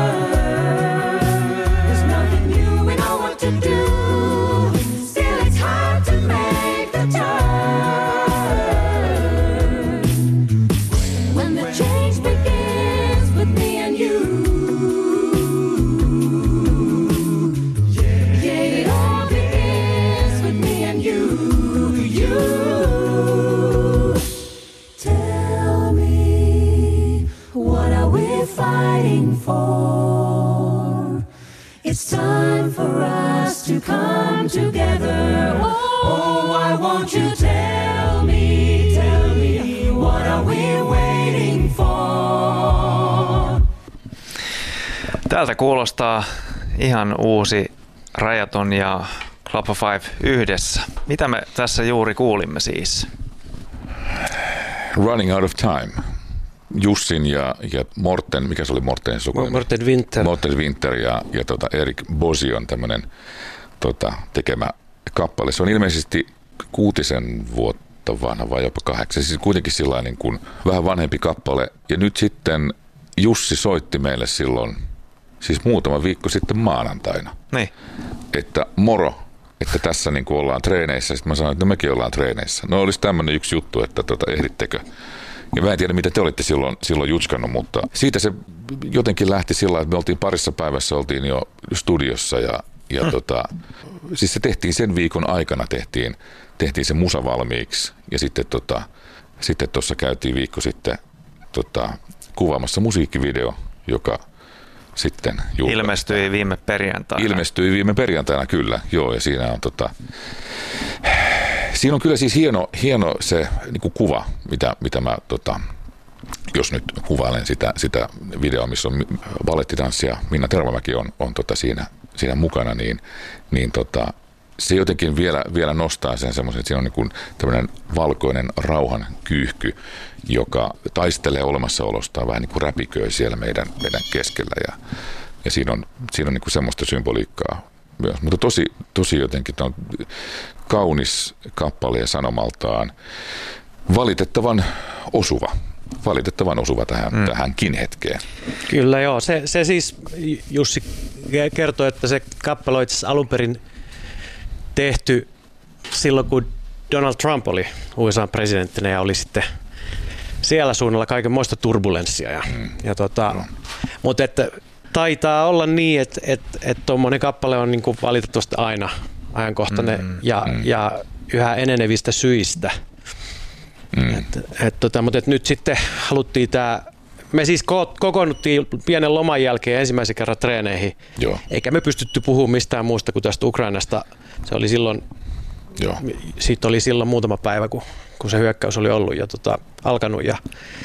There's nothing new, we know what to do. Still it's hard to make the turn. When the change begins with me and you. Yeah, it all begins with me and you. You. Tell me, what are we fighting for? It's time for us to come together. Oh, why won't you tell me, tell me, what are we waiting for? Täältä kuulostaa ihan uusi Rajaton ja Club of Five yhdessä. Mitä me tässä juuri kuulimme siis? Running Out of Time. Jussin ja, ja Morten, mikä se oli Mortenin sukunimi? Morten Winter. Morten Winter ja, ja tota Erik Bosion tämmöinen tota, tekemä kappale. Se on ilmeisesti kuutisen vuotta vanha vai jopa kahdeksan. Siis kuitenkin sillain niin kuin vähän vanhempi kappale. Ja nyt sitten Jussi soitti meille silloin, siis muutama viikko sitten maanantaina. Niin. Että moro, että tässä niin kuin ollaan treeneissä. Sitten mä sanoin, että no mekin ollaan treeneissä. No olisi tämmöinen yksi juttu, että tota, ehdittekö? Ja mä en tiedä, mitä te olitte silloin, silloin jutskannut, mutta siitä se jotenkin lähti sillä, että me oltiin parissa päivässä, oltiin jo studiossa ja, ja hmm. tota, siis se tehtiin sen viikon aikana, tehtiin, tehtiin se musa valmiiksi ja sitten tota, sitten tuossa käytiin viikko sitten tota, kuvaamassa musiikkivideo, joka sitten julkaistiin. Ilmestyi viime perjantaina. Ilmestyi viime perjantaina, kyllä, joo, ja siinä on tota, Siinä on kyllä siis hieno, hieno se niin kuin kuva, mitä, mitä mä, tota, jos nyt kuvailen sitä, sitä videoa, missä on balettidanssi ja Minna Tervamäki on, on tota siinä, siinä mukana, niin, niin tota, se jotenkin vielä, vielä nostaa sen semmoisen, että siinä on niin kuin tämmöinen valkoinen rauhan kyyhky, joka taistelee olemassaolostaan, vähän niin kuin räpiköi siellä meidän, meidän keskellä. Ja, ja siinä on, siinä on niin kuin semmoista symboliikkaa myös. Mutta tosi, tosi jotenkin on kaunis kappale ja sanomaltaan valitettavan osuva. Valitettavan osuva tähän, mm. tähänkin hetkeen. Kyllä joo. Se, se siis Jussi kertoi, että se kappale on itse asiassa alun perin tehty silloin, kun Donald Trump oli U S A-presidenttinä ja oli sitten siellä suunnalla kaikenmoista turbulenssia. Ja, mm. ja tota, no. Mutta että taitaa olla niin, että tuommoinen et, et kappale on niinku valitettavasti aina ajankohtainen mm. Ja, mm. ja yhä enenevistä syistä. Mm. Et, et, tota, mutta et nyt sitten haluttiin tämä, me siis ko- kokoonnuttiin pienen loman jälkeen ensimmäisen kerran treeneihin, Joo. eikä me pystytty puhumaan mistään muusta kuin tästä Ukrainasta. Se oli silloin, Joo. siitä oli silloin muutama päivä, kun, kun se hyökkäys oli ollut ja tota, alkanut. Ja,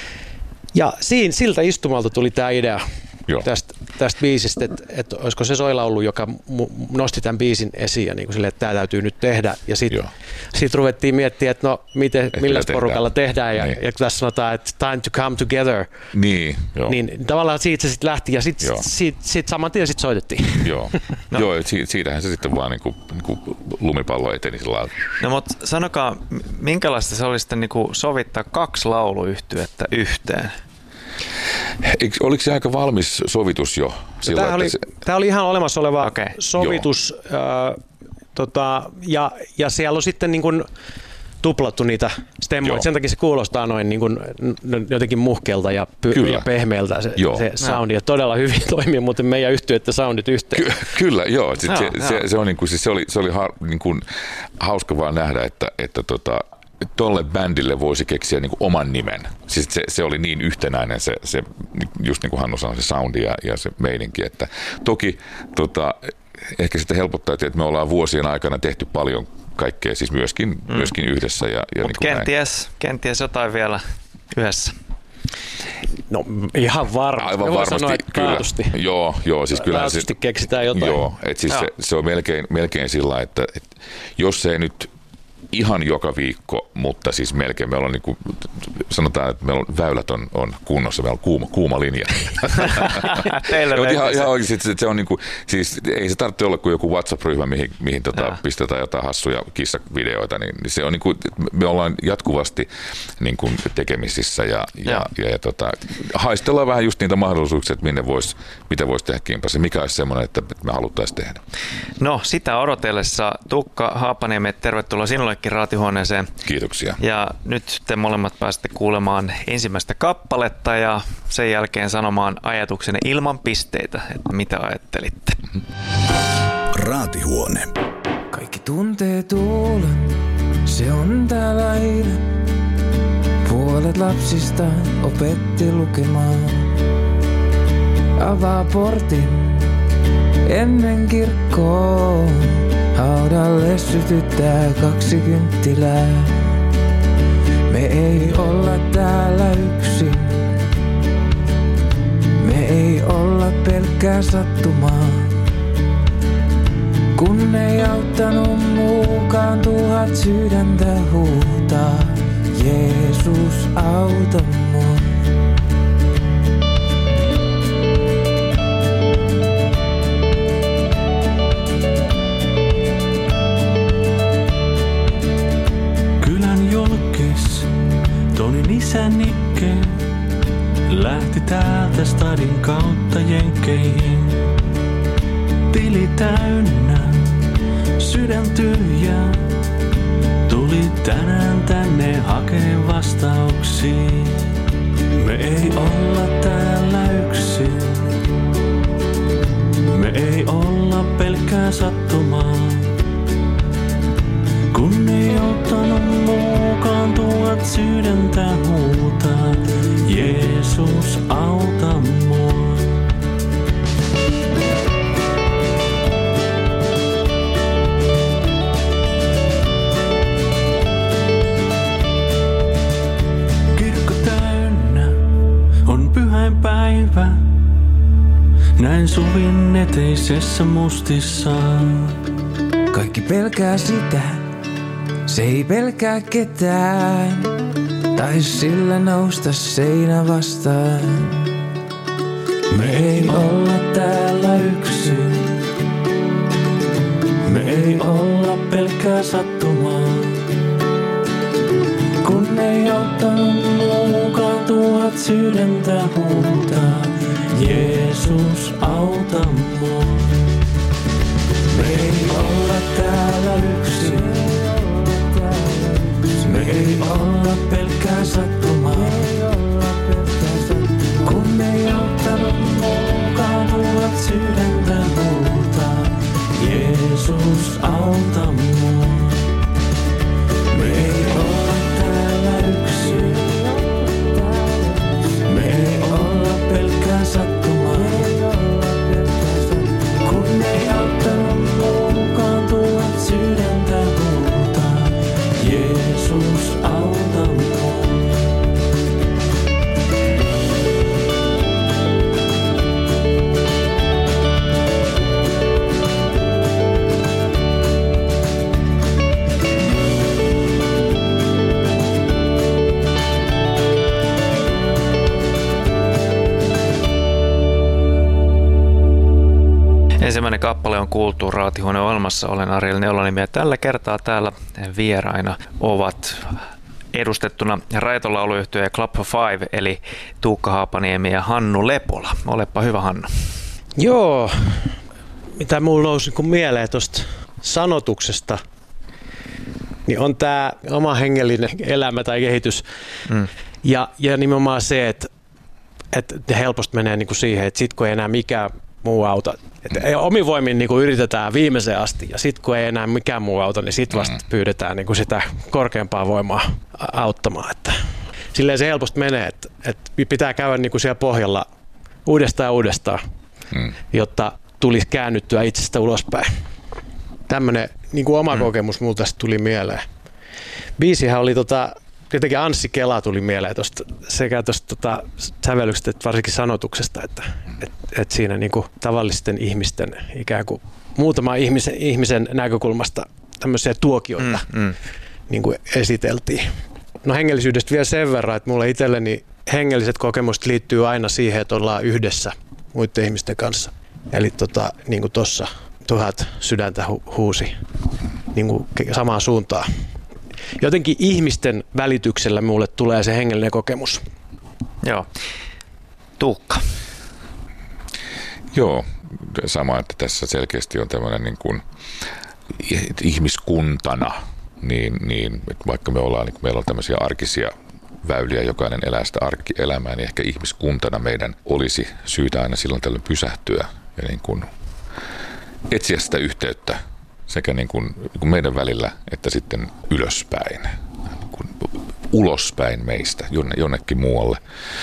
ja siinä, siltä istumalta tuli tämä idea tästä, tästä biisistä, että et olisiko se Soila ollut, joka nosti tämän biisin esiin ja niin kuin sille, että tämä täytyy nyt tehdä. Ja sitten sit ruvettiin miettimään, että no miten, millä porukalla tehdään. Ja, niin. ja tässä sanotaan, että time to come together. Niin, niin tavallaan siitä se sitten lähti ja sitten sit, sit saman tien sitten soitettiin. Joo, no. Joo si- siitähän se sitten vaan niin kuin, niin kuin lumipallo eteni sillä lailla. No mutta sanokaa, minkälaista se oli sitten niin kuin sovittaa kaksi lauluyhtyettä yhteen? Eikö, oliko se aika valmis sovitus jo? Silloin, tämä, oli, se... tämä oli ihan olemassa oleva okay. sovitus äh, tota, ja, ja siellä on sitten niin kuin tuplattu niitä stemmoja. Sen takia se kuulostaa noin niin kuin jotenkin muhkealta ja, py- ja pehmeältä se, se soundi. Ja todella hyvin toimii muuten meidän yhtyettä soundit yhteen. Ky- kyllä, joo. Se, se, se, se, on niin kuin, siis se oli, se oli ha, niin kuin hauska vaan nähdä, että, että tota, tolle bändille voisi keksiä niin kuin oman nimen. Siis se, se oli niin yhtenäinen se, se just niin kuin Hannu sanoi, se soundi ja, ja se meininki. Että toki tota, ehkä sitä helpottaa, että me ollaan vuosien aikana tehty paljon kaikkea, siis myöskin, mm. myöskin yhdessä. Ja, ja Mutta niin kenties, kenties jotain vielä yhdessä. No ihan varmasti. Aivan varmasti, sanoa, kyllä. Joo, joo, siis kyllä se keksitään jotain. Joo, et siis joo. Se, se on melkein, melkein sillä, että, että jos se ei nyt ihan joka viikko, mutta siis melkein meillä on niin kuin, sanotaan, että meillä on väylät on, on kunnossa, meillä on kuuma, kuuma linja. Teille ihan, ihan oikeasti, se, se on niin kuin, siis ei se tarvitse olla kuin joku WhatsApp-ryhmä, mihin, mihin tota, pistetään jotain hassuja kissavideoita, niin, niin se on niin kuin, me ollaan jatkuvasti niin kuin tekemisissä ja, ja, ja, ja tota, haistellaan vähän just niitä mahdollisuuksia, että minne vois, mitä voisi tehdä kimpassa, mikä olisi semmoinen, että me haluttaisiin tehdä. No sitä odotellessa Tukka Haapaniemi, tervetuloa sinullekin Raatihuoneeseen. Kiitoksia. Ja nyt te molemmat pääsette kuulemaan ensimmäistä kappaletta ja sen jälkeen sanomaan ajatuksenne ilman pisteitä, että mitä ajattelitte. Raatihuone. Kaikki tuntee tuulen, se on täällä aina. Puolet lapsista opetti lukemaan. Avaa portin ennen kirkkoon. Haudalle sytyttää kaksi kynttilää. Me ei olla täällä yksin. Me ei olla pelkkää sattumaa. Kun ei auttanut muukaan, tuhat sydäntä huutaa. Jeesus, auta mua. Tonin isä Nikke lähti täältä stadin kautta jenkkeihin. Tili täynnä, sydän tyhjä, tuli tänään tänne hakee vastauksia. Me ei olla täällä yksin, me ei olla pelkkää sattumaa. Kun ei auttanut muukaan, tuhat sydäntä huutaa. Jeesus, auta mua. näin päivä, näin suvin eteisessä mustissaan. Kaikki pelkää sitä, se ei pelkää ketään. Tai sillä nousta seinä vastaan. Me ei olla täällä yksin. Me ei olla pelkkää sattumaa. Kun ei auttanut muukaan tuhat sydäntä huutaa. Jeesus, auta mua. Me ei olla täällä yksin. Me ei olla pelkkää sattumaa. Kun ei auttanut muukaan tuhat sydäntä huutaa. Jeesus, auta mua. Me ei olla täällä yksin. Me ei olla pelkkää sattumaa. Kun ei auttanut muukaan tuhat sydäntä huutaa. Jeesus, auta mua. Ensimmäinen kappale on kuultu Raatihuoneen ohjelmassa. Olen Ariel Neulaniemi ja tällä kertaa täällä vieraina ovat edustettuna Raitolauluyhtye ja Club for Five, eli Tuukka Haapaniemi ja Hannu Lepola. Olepa hyvä, Hannu. Joo, mitä mulla nousi niin mieleen tuosta sanotuksesta, niin on tämä oma hengellinen elämä tai kehitys. Mm. Ja, ja nimenomaan se, että, että helposti menee niin kuin siihen, että sit kun ei enää mikään muu auta. Että omin voimin niin kuin yritetään viimeiseen asti ja sitten kun ei enää mikään muu auta, niin sitten vasta pyydetään niin kuin sitä korkeampaa voimaa auttamaan. Että silleen se helposti menee, että, että pitää käydä niin kuin siellä pohjalla uudestaan ja uudestaan, hmm. jotta tulisi käännyttyä itsestä ulospäin. Tämmöinen niin kuin oma hmm. kokemus multa tästä tuli mieleen. Biisihän oli tota, jotenkin Anssi Kela tuli mieleen tosta, sekä tuosta tota, sävellyksestä että varsinkin sanotuksesta, että et, et siinä niinku tavallisten ihmisten ikään kuin muutama ihmisen, ihmisen näkökulmasta tämmöisiä tuokioita mm, mm. niinku esiteltiin. No hengellisyydestä vielä sen verran, että mulle itselleni hengelliset kokemukset liittyy aina siihen, että ollaan yhdessä muiden ihmisten kanssa. Eli tota, niin kuin tuossa tuhat sydäntä hu- huusi niin kuin samaan suuntaan. Jotenkin ihmisten välityksellä mulle tulee se hengellinen kokemus. Joo. Tuukka. Joo, sama, että tässä selkeästi on tämmöinen niin kuin ihmiskuntana, niin, niin vaikka me ollaan, niin meillä on tämmöisiä arkisia väyliä, jokainen elää sitä arkielämää, niin ehkä ihmiskuntana meidän olisi syytä aina silloin tällöin pysähtyä ja niin kuin etsiä sitä yhteyttä sekä niin kuin, niin kuin meidän välillä että sitten ylöspäin, niin kuin ulospäin meistä, jonne, jonnekin muualle.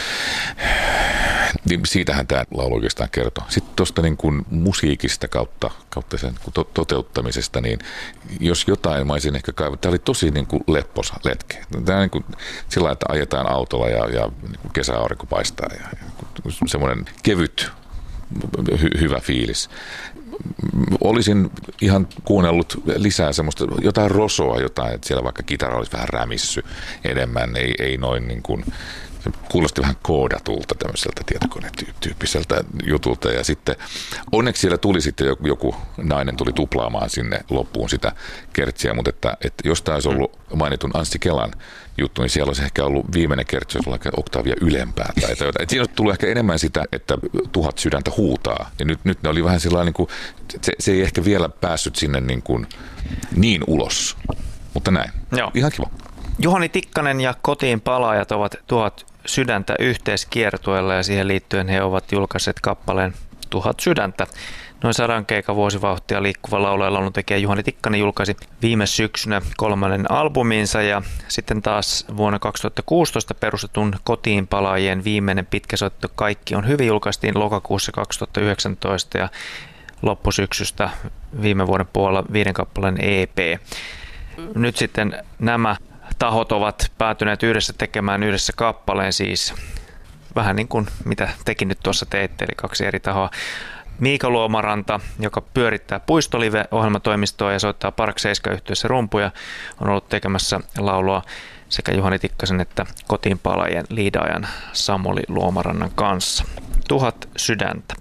Niin siitähän tämä laulu oikeastaan kertoo. Sitten tuosta niin kuin musiikista kautta, kautta sen to- toteuttamisesta, niin jos jotain mä olisin ehkä kaivannut, tämä oli tosi niin kuin lepposa letke. Tämä niin kuin sillä lailla, että ajetaan autolla ja, ja niin kuin kesäaurinko paistaa ja, ja semmoinen kevyt, hy- hyvä fiilis. Olisin ihan kuunnellut lisää semmoista, jotain rosoa, jotain, että siellä vaikka kitara olisi vähän rämissy enemmän, ei, ei noin niin kuin, se kuulosti vähän koodatulta tämmöiseltä tietokonetyyppiseltä jutulta ja sitten onneksi siellä tuli sitten joku, joku nainen tuli tuplaamaan sinne loppuun sitä kertsiä, mutta että, että jos tämä olisi ollut mainitun Anssi Kelan juttu, niin siellä olisi ehkä ollut viimeinen kertsi, olisi ollut ehkä oktaavia ylempää tai jotain. Et siinä on tullut ehkä enemmän sitä, että tuhat sydäntä huutaa ja nyt, nyt ne oli vähän sellainen, niin kuin, se, se ei ehkä vielä päässyt sinne niin, kuin, niin ulos, mutta näin. Joo. Ihan kiva. Juhani Tikkanen ja Kotiin palaajat ovat tuhat sydäntä yhteiskiertueella ja siihen liittyen he ovat julkaisseet kappaleen Tuhat sydäntä. Noin sadan keikan vuosivauhtia liikkuva laulaja ja lauluntekijä Juhani Tikkanen julkaisi viime syksynä kolmannen albuminsa ja sitten taas vuonna kaksituhattakuusitoista perustetun Kotiin palaajien viimeinen pitkäsoitto Kaikki on hyvin julkaistiin lokakuussa kaksituhattayhdeksäntoista ja loppusyksystä viime vuoden puolella viiden kappaleen E P. Nyt sitten nämä tahot ovat päätyneet yhdessä tekemään yhdessä kappaleen siis vähän niin kuin mitä tekin nyt tuossa teette, eli kaksi eri tahoa. Miika Luomaranta, joka pyörittää Puistolive-ohjelmatoimistoa ja soittaa Park seitsemän-yhtiössä rumpuja, on ollut tekemässä laulua sekä Juhani Tikkasen että Kotiinpalaajien liidaajan Samuli Luomarannan kanssa. Tuhat sydäntä.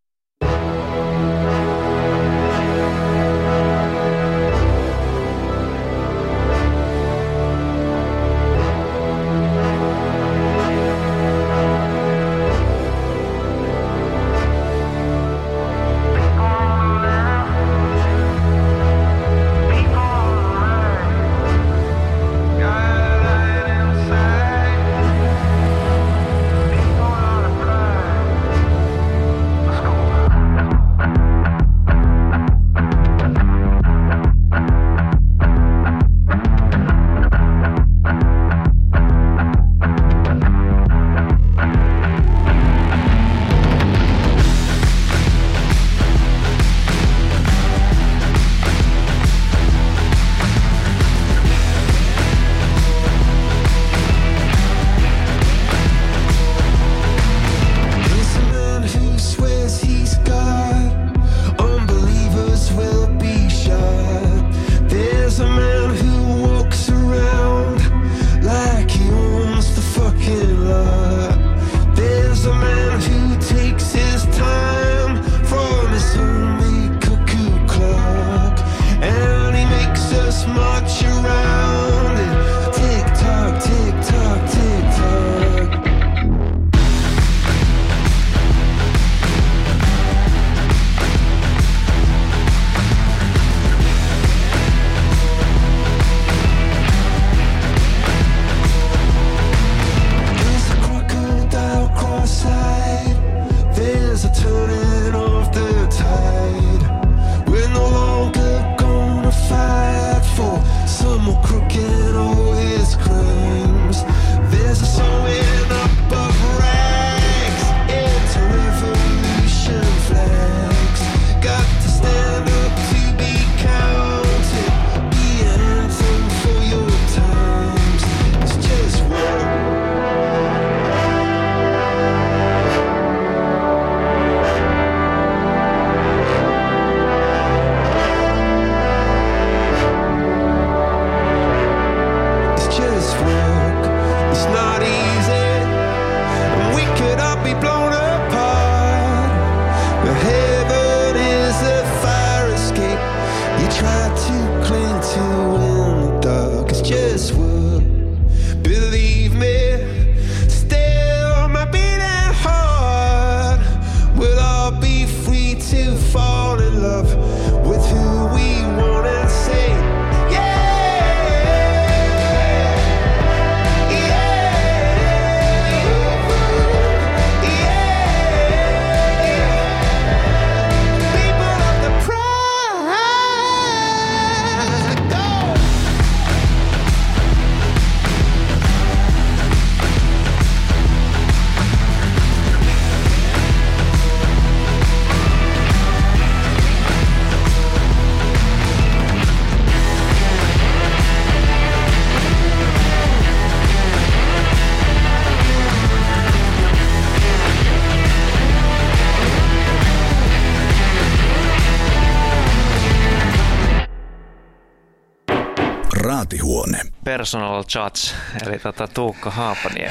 Raatihuone. Personal Judge, eli tota Tuukka Haapaniemi.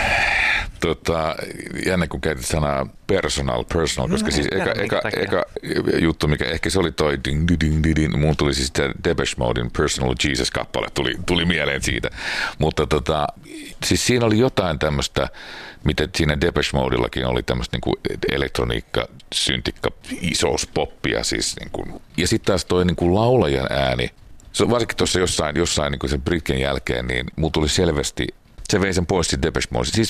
Tota, jännä kun käytit sanaa personal, personal, koska No, siis eka, minkä eka, takia? eka juttu, mikä ehkä se oli toi ding, ding, ding, ding, ding. Mun tuli siis tämä Depeche Modein Personal Jesus-kappale, tuli, tuli mieleen siitä. Mutta tota, siis siinä oli jotain tämmöistä, mitä siinä Depeche Modeillakin oli tämmöistä niinku elektroniikka, syntikka, isouspoppia siis niinku. Ja sitten taas toi niinku laulajan ääni, se, varsinkin tuossa jossain, jossain niinku sen britken jälkeen, niin mulla tuli selvästi, se vei sen pois siitä Depeche Mode. Siis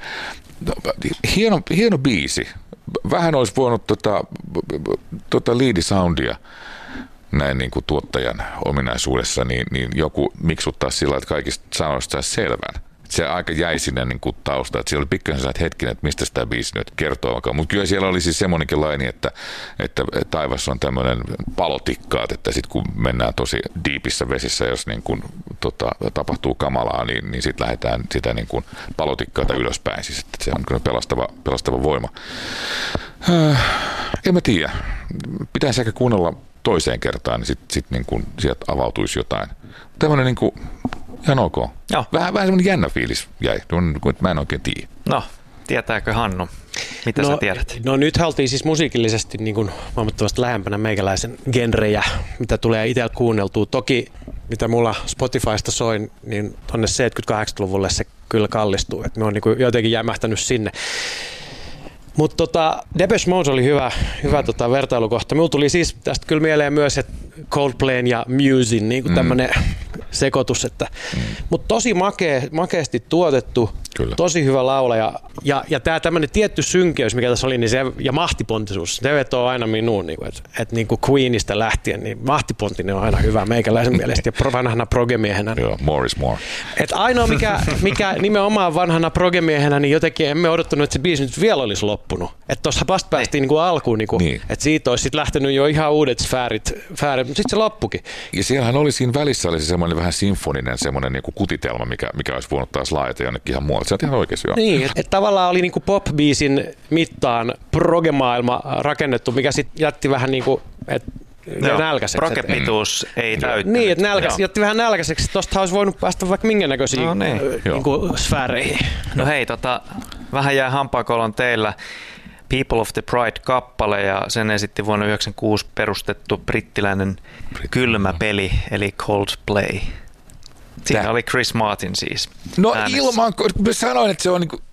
hieno, hieno biisi. Vähän olisi voinut tota, tota lead-soundia näin niin kuin tuottajan ominaisuudessa, niin, niin joku miksuttaa sillä, että kaikista sanoista saisi selvän. Se aika jäi sinne niin kuin tausta, että siellä oli pikkasen sellainen hetkinen, että mistä sitä biisi nyt kertoo. Mutta kyllä siellä oli siis semmoinenkin laini, että, että taivas on tämmöinen palotikkaat, että sitten kun mennään tosi diipissä vesissä, jos niin kuin, tota, tapahtuu kamalaa, niin, niin sitten lähdetään sitä niin kuin palotikkaita ylöspäin. Siis, että se on kyllä pelastava, pelastava voima. Äh, en mä tiedä. Pitäisi ehkä kuunnella toiseen kertaan, niin sitten sit niin kuin sieltä avautuisi jotain. Tämmöinen niin kuin ihan ok. Joo. Vähän, vähän semmoinen jännä fiilis jäi, että mä en oikein tiedä. No, tietääkö Hannu? Mitä no, sä tiedät? No nyt oltiin siis musiikillisesti niin kuin huomattavasti lähempänä meikäläisen genrejä, mitä tulee itsellä kuunneltua. Toki, mitä mulla Spotifysta soin, niin tonne seitsemänkymmentä-kahdeksankymmentäluvulle se kyllä kallistuu. Että me on niin kuin jotenkin jämähtänyt sinne. Mutta tota, Depeche Mode oli hyvä, hyvä tota, vertailukohta. Minulla tuli siis tästä kyllä mieleen myös, että Coldplayn ja Musin niin kuin mm. tämmöinen sekoitus. Että, mm. Mutta tosi makea, makeasti tuotettu, kyllä. Tosi hyvä laulaja. Ja, ja tämä tämmöinen tietty synkeys, mikä tässä oli, niin se, ja mahtipontisuus, se vetoo aina minuun. Niin kuin, että et, niin kuin Queenista lähtien, niin mahtipontinen on aina hyvä meikäläisen mielestä. Ja vanhana progemiehenä. Joo, more is more. Et ainoa, mikä, mikä nimenomaan vanhana progemiehenä, niin jotenkin emme odottanut, että se biisi nyt vielä olisi loppunut. Että tuossa vasta päästiin niin kuin alkuun, niin kuin, niin. Että siitä olisi sit lähtenyt jo ihan uudet sfäärit, sfäärit mutta sitten se loppukin. Ja siellähän oli siinä välissä oli se semmoinen vähän sinfoninen semmoinen niin kuin kutitelma, mikä, mikä olisi voinut taas laajata jonnekin ihan muualle. Se on ihan oikeasti joo. Niin, että et tavallaan oli niin kuin pop-biisin mittaan progemaailma rakennettu, mikä sitten jätti vähän niin kuin, että nälkäiseksi. Progepituus mm. ei täyttänyt. Niin, että nälkäiseksi, jätti vähän nälkäiseksi. Tuosta olisi voinut päästä vaikka minkä näköisiin no niin. niin kuin sfääreihin. No hei, tota, vähän jää hampaakolon teillä. People of the Pride-kappale ja sen esitti vuonna yhdeksänkymmentäkuusi perustettu brittiläinen kylmäpeli eli Coldplay. Siinä Tää. oli Chris Martin siis. No äänessä. Ilman, kun sanoin, että se on niinku,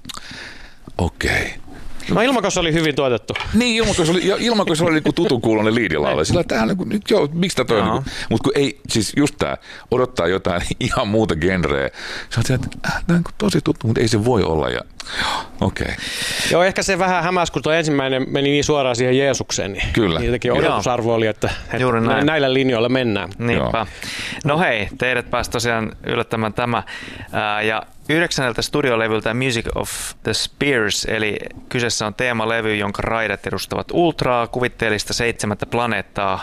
okei. Okay. No Ilmakos oli hyvin tuotettu. Niin, Ilmakos oli, Ilmakos oli niinku tutun kuulonen liidilaulaja. Sillä tähän niinku, nyt joo, miksi tää toi no. niinku, mutta kun ei, siis just tää odottaa jotain ihan muuta genreä. Sä oot sieltä, että äh, tää on tosi tuttu, mutta ei se voi olla ja okei. Okay. Joo, ehkä se vähän hämäsi, kun tuo ensimmäinen meni niin suoraan siihen Jeesukseen. Niin kyllä. Jotenkin odotusarvo oli, että, että näillä linjoilla mennään. Niinpä. No hei, teidät pääsi tosiaan yllättämään tämä. Ää, ja yhdeksänneltä studiolevyltä Music of the Spheres, eli kyseessä on teemalevy, jonka raidat edustavat ultraa, kuvitteellista seitsemättä planeettaa,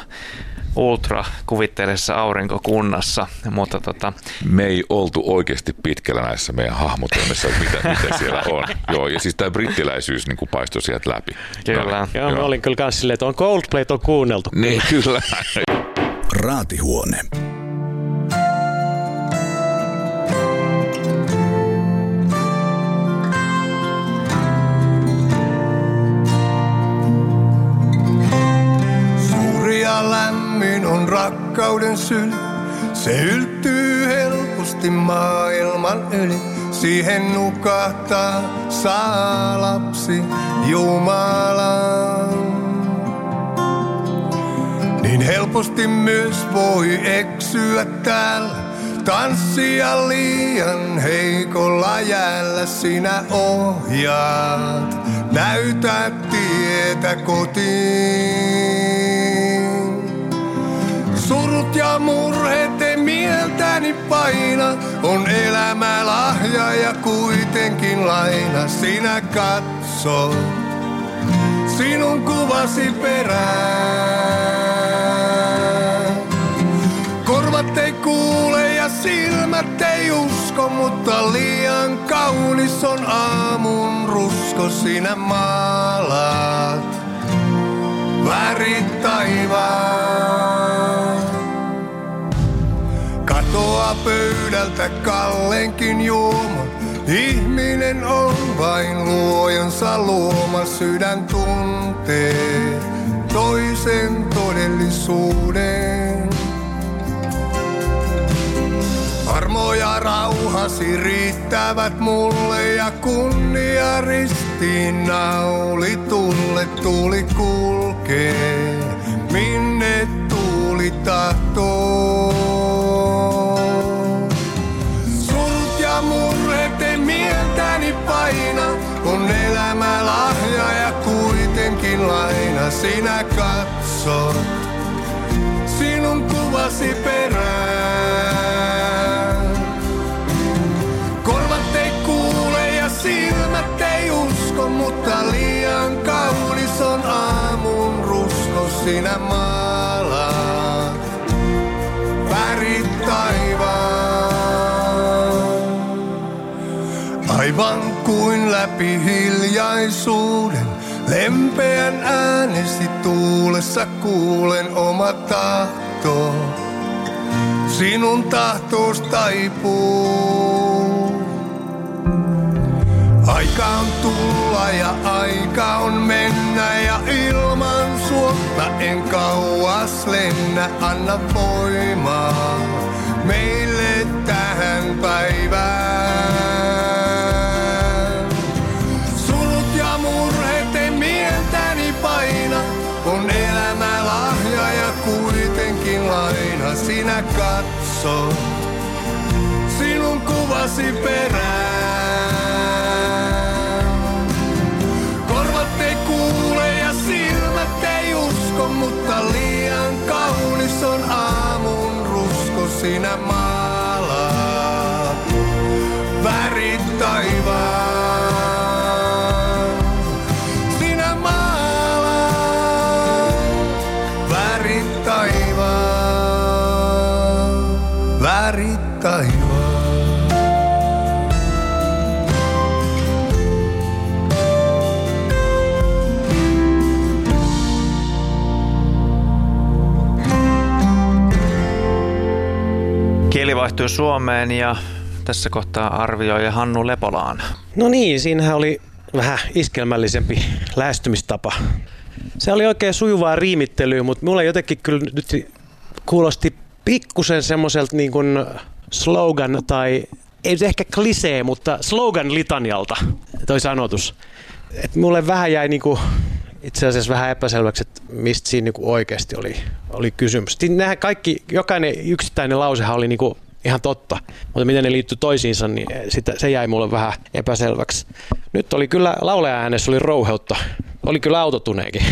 ultra kuvitteellisessa aurinkokunnassa, mutta tota... Me ei oltu oikeasti pitkällä näissä meidän hahmotelmissa, mitä, mitä siellä on. Joo, ja siis tämä brittiläisyys niin paistoi sieltä läpi. Kyllä. No, joo, mä olin kyllä kans silleen, että on Coldplay on kuunneltu. Niin, kyllä. Raatihuone. Lämmin on rakkauden syli, se yltyy helposti maailman yli. Siihen nukahtaa saa lapsi Jumalan. Niin helposti myös voi eksyä täällä, tanssia liian heikolla jäällä. Sinä ohjaat, näytät tietä kotiin. Surut ja murheet ei mieltäni paina, on elämä lahja ja kuitenkin laina. Sinä katsot sinun kuvasi perään. Korvat ei kuule ja silmät ei usko, mutta liian kaunis on aamun rusko. Sinä maalaat värit taivaan. Katoa pöydältä kalleenkin juoma. Ihminen on vain luojansa luoma. Sydän tuntee toisen todellisuuden. Armo ja rauhasi riittävät mulle ja kunnia ristiin naulitulle. Tuuli kulkee, minne tuuli tahtoo. Surut ja murheet ei mieltäni paina, on elämä lahja ja kuitenkin laina. Sinä katsot sinun kuvasi perään. Korvat ei sinä maalaat värit taivaan. Aivan kuin läpi hiljaisuuden, lempeän äänesi tuulessa kuulen oma tahto. Sinun tahtoos taipuu. Aika on tulla ja aika on mennä ja ilman suotta en kauas lennä. Anna voimaa meille tähän päivään. Sulut ja murheet en mieltäni paina, on elämä lahja ja kuitenkin laina. Sinä katsot sinun kuvasi perään. Korvat ei kuule ja silmät ei usko, mutta liian kaunis on aamun rusko. Sinä maalaat värit taivaan. Sinä maalaat värit taivaan. Värit taivaan. Kieli vaihtui Suomeen ja tässä kohtaa arvioija Hannu Lepolaan. No niin, siinähän oli vähän iskelmällisempi lähestymistapa. Se oli oikein sujuvaa riimittelyä, mutta mulle jotenkin kyllä nyt kuulosti pikkusen semmoiselta niin kuin slogan tai ei ehkä klisee, mutta slogan litanialta toi sanotus. Et mulle vähän jäi niin kuin itse asiassa vähän epäselväksi, että mistä siinä niin kuin oikeasti oli, oli kysymys. Nämä kaikki, jokainen yksittäinen lausehan oli niin kuin ihan totta, mutta miten ne liittyi toisiinsa, niin sitä, se jäi mulle vähän epäselväksi. Nyt oli kyllä, laulaja äänessä oli rouheutta. Oli kyllä autotuneekin.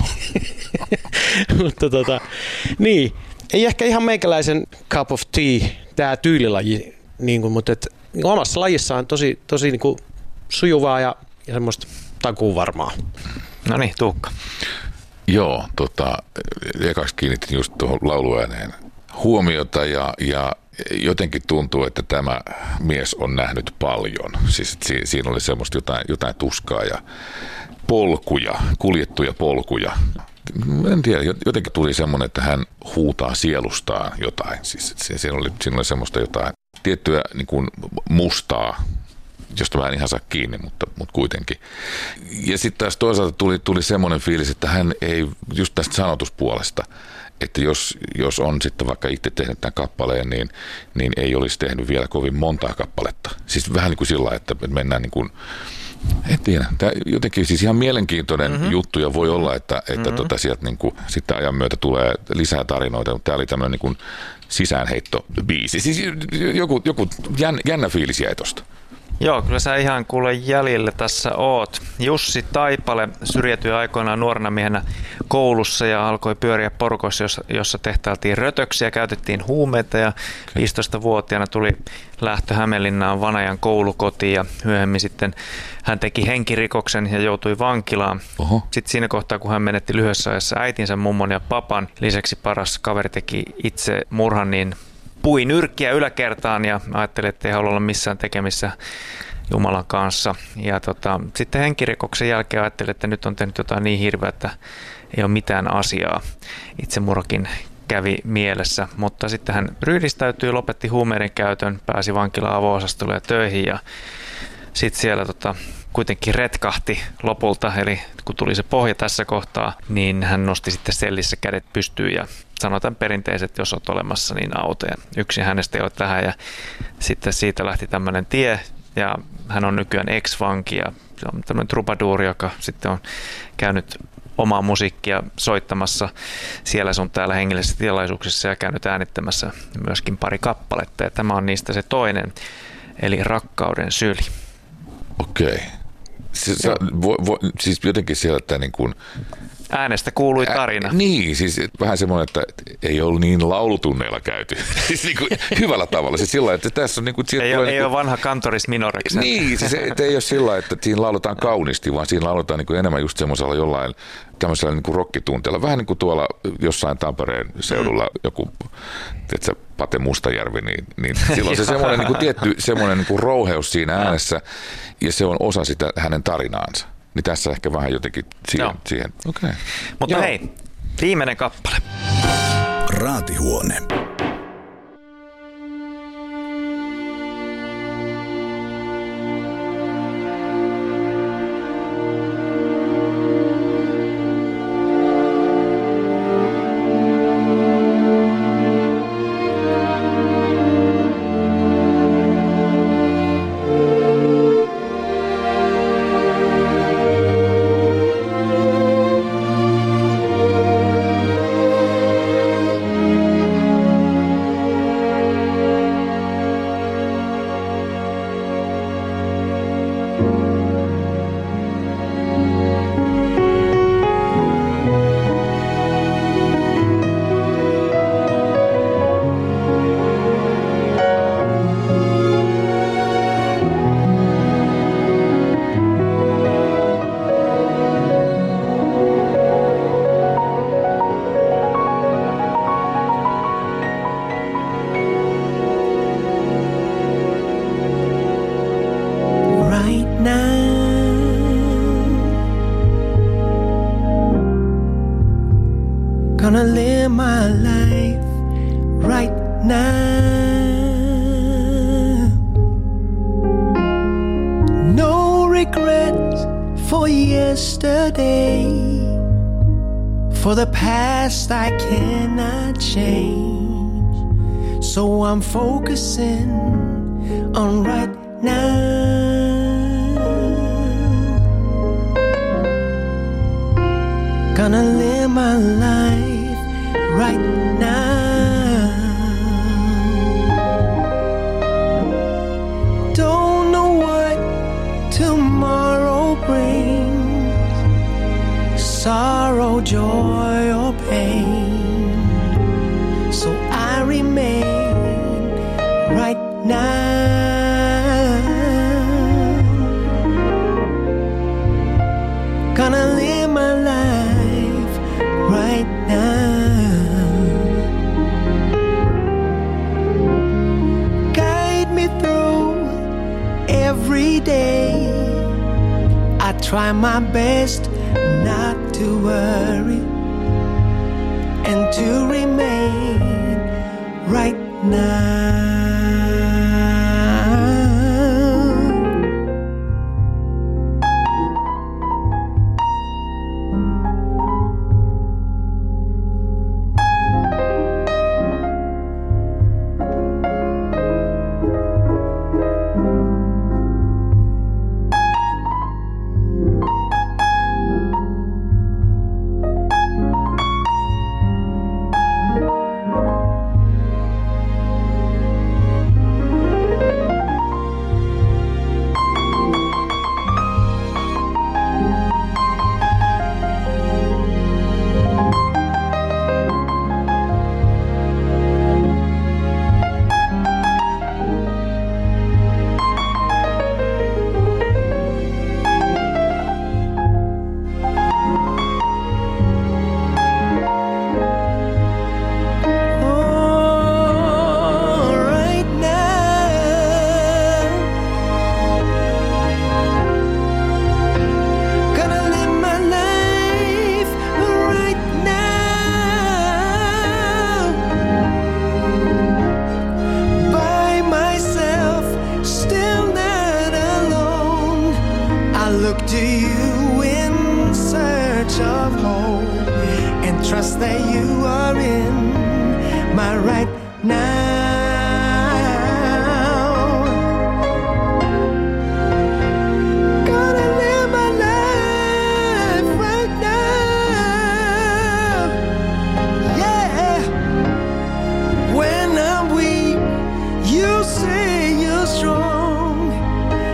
mutta tota, niin, ei ehkä ihan meikäläisen cup of tea, tämä tyylilaji, niin kuin, mutta et, omassa lajissaan tosi, tosi niin kuin sujuvaa ja, ja semmoista takuuvarmaa. No niin, Tuukka. Joo, tota, ekaksi kiinnitin just tuohon lauluääneen huomiota ja, ja jotenkin tuntuu, että tämä mies on nähnyt paljon. Siis si, siinä oli semmoista jotain, jotain tuskaa ja polkuja, kuljettuja polkuja. En tiedä, jotenkin tuli semmoinen, että hän huutaa sielustaan jotain. Siis siinä oli, siinä oli semmoista jotain tiettyä niin kuin mustaa, josta mä en ihan saa kiinni, mutta, mutta kuitenkin. Ja sitten taas toisaalta tuli, tuli semmoinen fiilis, että hän ei, just tästä sanotuspuolesta, että jos, jos on sitten vaikka itse tehnyt tämän kappaleen, niin, niin ei olisi tehnyt vielä kovin montaa kappaletta. Siis vähän niin kuin sillä, että mennään niin kuin, en tiedä, tämä jotenkin siis ihan mielenkiintoinen mm-hmm. juttu ja voi olla, että, että mm-hmm. tota sieltä niin kuin, sitten ajan myötä tulee lisää tarinoita, mutta tämä oli tämmöinen niin kuin sisäänheittobiisi. Siis joku, joku jännä, jännä fiilis jäi tosta. Joo, kyllä sä ihan kuule jäljelle tässä oot. Jussi Taipale syrjätyi aikoinaan nuorena miehenä koulussa ja alkoi pyöriä porukossa, jossa tehtailtiin rötöksiä, käytettiin huumeita ja viisitoistavuotiaana tuli lähtö Hämeenlinnaan Vanajan koulukotiin ja myöhemmin sitten hän teki henkirikoksen ja joutui vankilaan. Oho. Sitten siinä kohtaa, kun hän menetti lyhyessä ajassa äitinsä, mummon ja papan, lisäksi paras kaveri teki itse murhan, niin pui nyrkkiä yläkertaan ja ajattelin, että ei halua olla missään tekemissä Jumalan kanssa. Ja tota, sitten henkirikoksen jälkeen ajattelin, että nyt on tehnyt jotain niin hirveä, että ei ole mitään asiaa. Itsemurhakin kävi mielessä, mutta sitten hän ryhdistäytyi, lopetti huumeiden käytön, pääsi vankilaan avo-osastolle ja töihin ja sitten siellä tota, kuitenkin retkahti lopulta, eli kun tuli se pohja tässä kohtaa, niin hän nosti sitten sellissä kädet pystyyn ja sanotaan perinteiset, jos olet olemassa, niin auto. Ja yksin hänestä ei ole tähän ja sitten siitä lähti tämmöinen tie ja hän on nykyään ex-vanki ja se on tämmöinen troubadour, joka sitten on käynyt omaa musiikkia soittamassa siellä sun täällä hengellisissä tilaisuuksissa ja käynyt äänittämässä myöskin pari kappaletta ja tämä on niistä se toinen, eli Rakkauden syli. Okei. Siis, vo, vo, siis jotenkin siellä, että niin kuin, Äänestä kuului tarina. Ä, niin, siis vähän semmoinen, että ei ollut niin laulutunneilla käyty. Siis niin kuin hyvällä tavalla. Siis sillä että tässä on niin kuin... Ei, ole, niin ei kuin, ole vanha kantoris minoreksi. Niin, siis ei, ei ole sillä että siinä lauletaan kauniisti, vaan siinä lauletaan niin kuin enemmän just semmoisella jollain tämmöisellä niin kuin rokkitunteella. Vähän niin kuin tuolla jossain Tampereen seudulla mm. joku, tiedätkö, Pate Mustajärvi, niin, niin silloin se semmoinen niin kuin tietty semmoinen niin kuin rouheus siinä äänessä, ja se on osa sitä hänen tarinaansa. Niin tässä ehkä vähän jotenkin siihen. siihen. Okay. Mutta Joo. hei, viimeinen kappale. Raatihuone. Gonna live my life right now. No regrets for yesterday. For the past I cannot change. So I'm focusing on right now. Gonna live my life right now. Don't know what tomorrow brings. Sorrow, joy, or pain. So I remain right now. Gonna live my life right now. Guide me through every day. I try my best not to worry and to remain right now.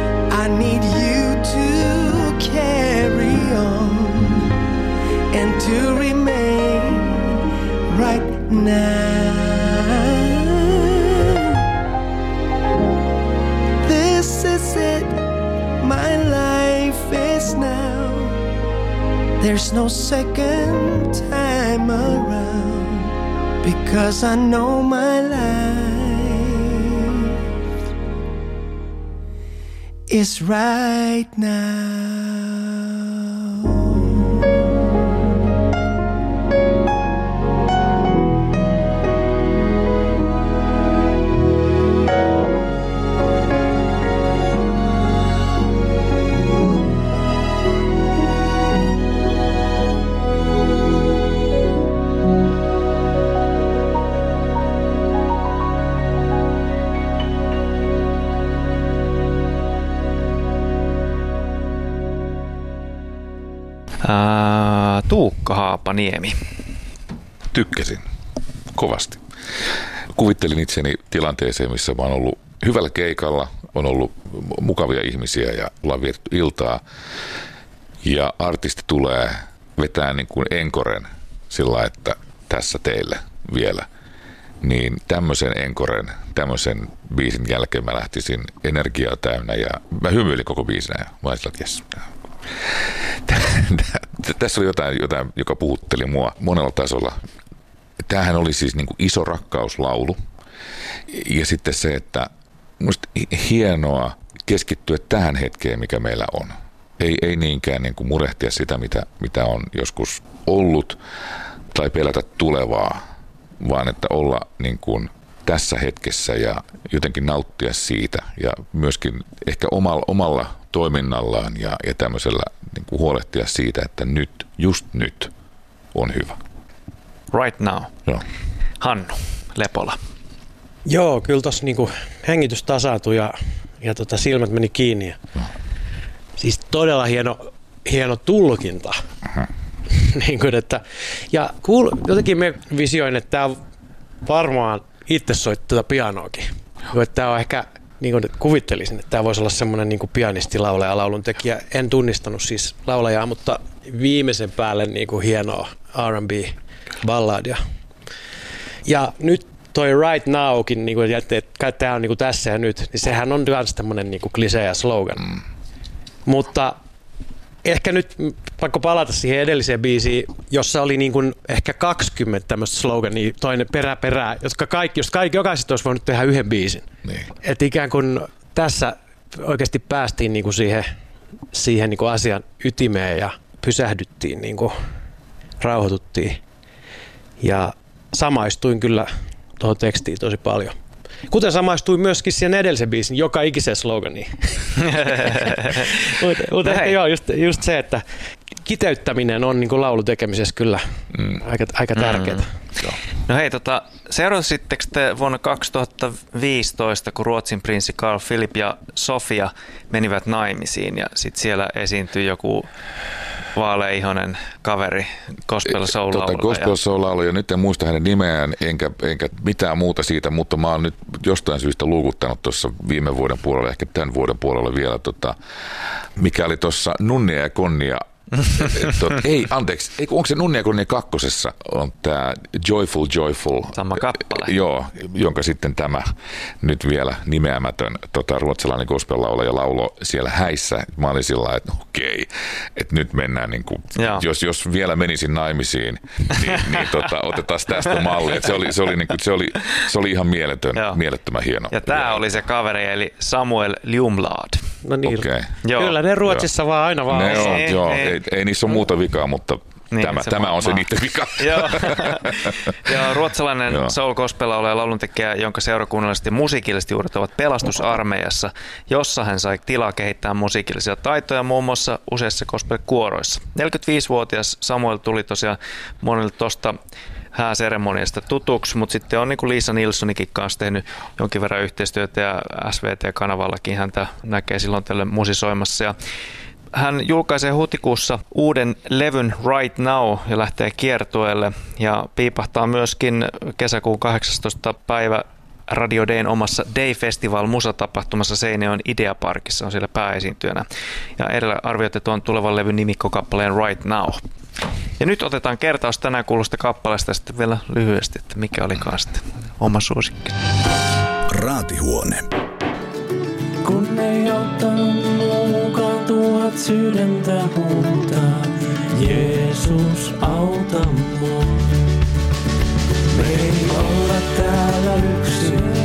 And to to remain right now. This is it, my life is now. There's no second time around, because I know my life is right now. Ää, Tuukka Haapaniemi. Tykkäsin kovasti. Kuvittelin itseni tilanteeseen, missä mä oon ollut hyvällä keikalla, on ollut mukavia ihmisiä ja ollaan vietetty iltaa. Ja artisti tulee vetää niin kuin enkoren sillä, että tässä teille vielä. Niin tämmöisen enkoren, tämmöisen biisin jälkeen mä lähtisin energiaa täynnä ja mä hymyilin koko biisinä ja mä ajattelin, että jes. Tässä oli jotain, jotain, joka puhutteli mua monella tasolla. Tämähän oli siis niin kuin iso rakkauslaulu. Ja sitten se, että musta hienoa keskittyä tähän hetkeen, mikä meillä on. Ei, ei niinkään niin kuin murehtia sitä, mitä, mitä on joskus ollut tai pelätä tulevaa, vaan että olla niin kuin tässä hetkessä ja jotenkin nauttia siitä ja myöskin ehkä omalla, omalla toiminnallaan ja, ja tämmöisellä niin kuin huolehtia siitä, että nyt, just nyt on hyvä. Right now. Joo. Hannu Lepola. Joo, kyllä tuossa niinku hengitys tasaantui ja, ja tota silmät meni kiinni. Ja, no. Siis todella hieno, hieno tulkinta. Uh-huh. niin kuin, että, ja kuul, jotenkin me visioin, että tämä varmaan itse soittaa pianoakin. Tämä on ehkä, niin kuin kuvittelisin, että tämä voisi olla semmoinen niin kuin pianisti, laulaja, lauluntekijä. En tunnistanut siis laulajaa, mutta viimeisen päälle niin kuin hienoa R and B-balladia. Ja nyt toi Right Nowkin, niin kuin, että tämä on niin kuin tässä ja nyt, niin sehän on myös tämmöinen niin kuin klisee ja slogan. Mm. Mutta ehkä nyt vaikka palata siihen edelliseen biisiin, jossa oli niin kuin ehkä kaksikymmentä tämmöistä slogania, toinen perä perää, jotka kaikki, jos kaikki jokaisesta olisi voinut tehdä yhden biisin. Niin. Että ikään kuin tässä oikeasti päästiin niin kuin siihen, siihen niin kuin asian ytimeen ja pysähdyttiin, niin kuin rauhoituttiin. Ja samaistuin kyllä tuohon tekstiin tosi paljon. Kuten samaistuin myöskin siihen edellisen biisin, joka ikisen sloganiin. Mutta ehkä joo, just, just se, että kiteyttäminen on niin kuin laulutekemisessä kyllä mm. aika, aika tärkeää. Mm. No hei, tota, seurasitteko te vuonna kaksituhattaviisitoista, kun Ruotsin prinssi Carl Philip ja Sofia menivät naimisiin ja sitten siellä esiintyi joku vaaleihoinen kaveri, gospel soul laulaja. Tota, gospel soul laulaja. Nyt en muista hänen nimeään enkä, enkä mitään muuta siitä, mutta mä oon nyt jostain syystä luukuttanut tuossa viime vuoden puolella, ehkä tämän vuoden puolella vielä, tota, mikä oli tuossa Nunnia ja Konnia. Tot, ei, anteeksi, ei, onko se Nunnia ja Konnia kakkosessa on tämä Joyful Joyful. Sama kappale. Joo, jonka sitten tämä nyt vielä nimeämätön tota, ruotsalainen gospel-laulaja laulo siellä häissä. Mä olin sillä lailla, että okei, että nyt mennään niin kuin, jos, jos vielä menisin naimisiin, niin, niin tota, otetaan tästä mallia. Se oli, se, oli, niin kuin, se, oli, se oli ihan mieletön, mielettömän hieno. Ja tämä oli se kaveri, eli Samuel Ljungblad. No niin, okay. Kyllä ne Ruotsissa joo. vaan aina vaan ne on, joo, ei, ei niissä ole muuta vikaa, mutta niin, tämä, se tämä on se niiden vika. Joo. Ja ruotsalainen soul gospel laulaja lauluntekijä, jonka seurakunnalliset ja musiikilliset juuret ovat pelastusarmeijassa, jossa hän sai tilaa kehittää musiikillisia taitoja muun muassa useissa gospel-kuoroissa. neljäkymmentäviisivuotias Samuel tuli tosiaan monille tuosta hääseremoniasta tutuksi, mutta sitten on niin kuin Liisa Nilssonikin kanssa tehnyt jonkin verran yhteistyötä ja S V T-kanavallakin häntä näkee silloin tällöin musisoimassa. Ja hän julkaisee huhtikuussa uuden levyn Right Now ja lähtee kiertueelle ja piipahtaa myöskin kesäkuun kahdeksastoista päivä Radio Dayn omassa Day Festival musatapahtumassa Seinäjoen Ideaparkissa, on siellä pääesiintyjänä. Ja edellä arvioitte tuon tulevan levyn nimikkokappaleen Right Now. Ja nyt otetaan kertaus tänään kuulusta kappaleesta sitten vielä lyhyesti, että mikä olikaan sitten oma suosikki. Raatihuone. Kun ei auttanut muukaan tuhat sydäntä huutaa, Jeesus auta mua. Me ei olla täällä yksin,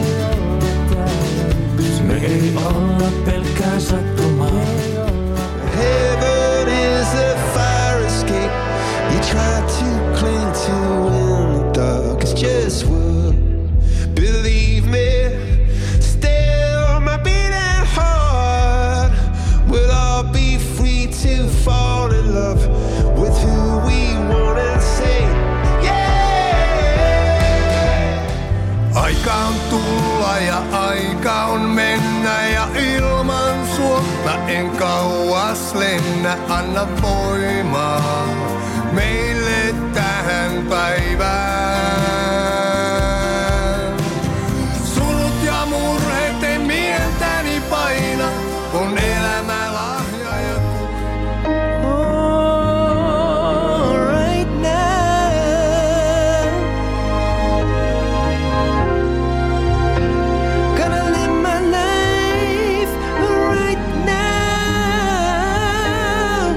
me ei olla pelkkää sattumaa. Heaven is a fire escape. You try to cling to in the dark. It's just wood. Believe me, still my beating heart will all be free to fall in love with who we want and say, yeah. Aika on tulla ja aika on mennä ja ilman sua mä en kauas lennä. Anna voimaa meille tähän päivään. Sulut ja murheet ei mieltäni paina, on elämä lahja ja Oh, right now, gonna live my life right now,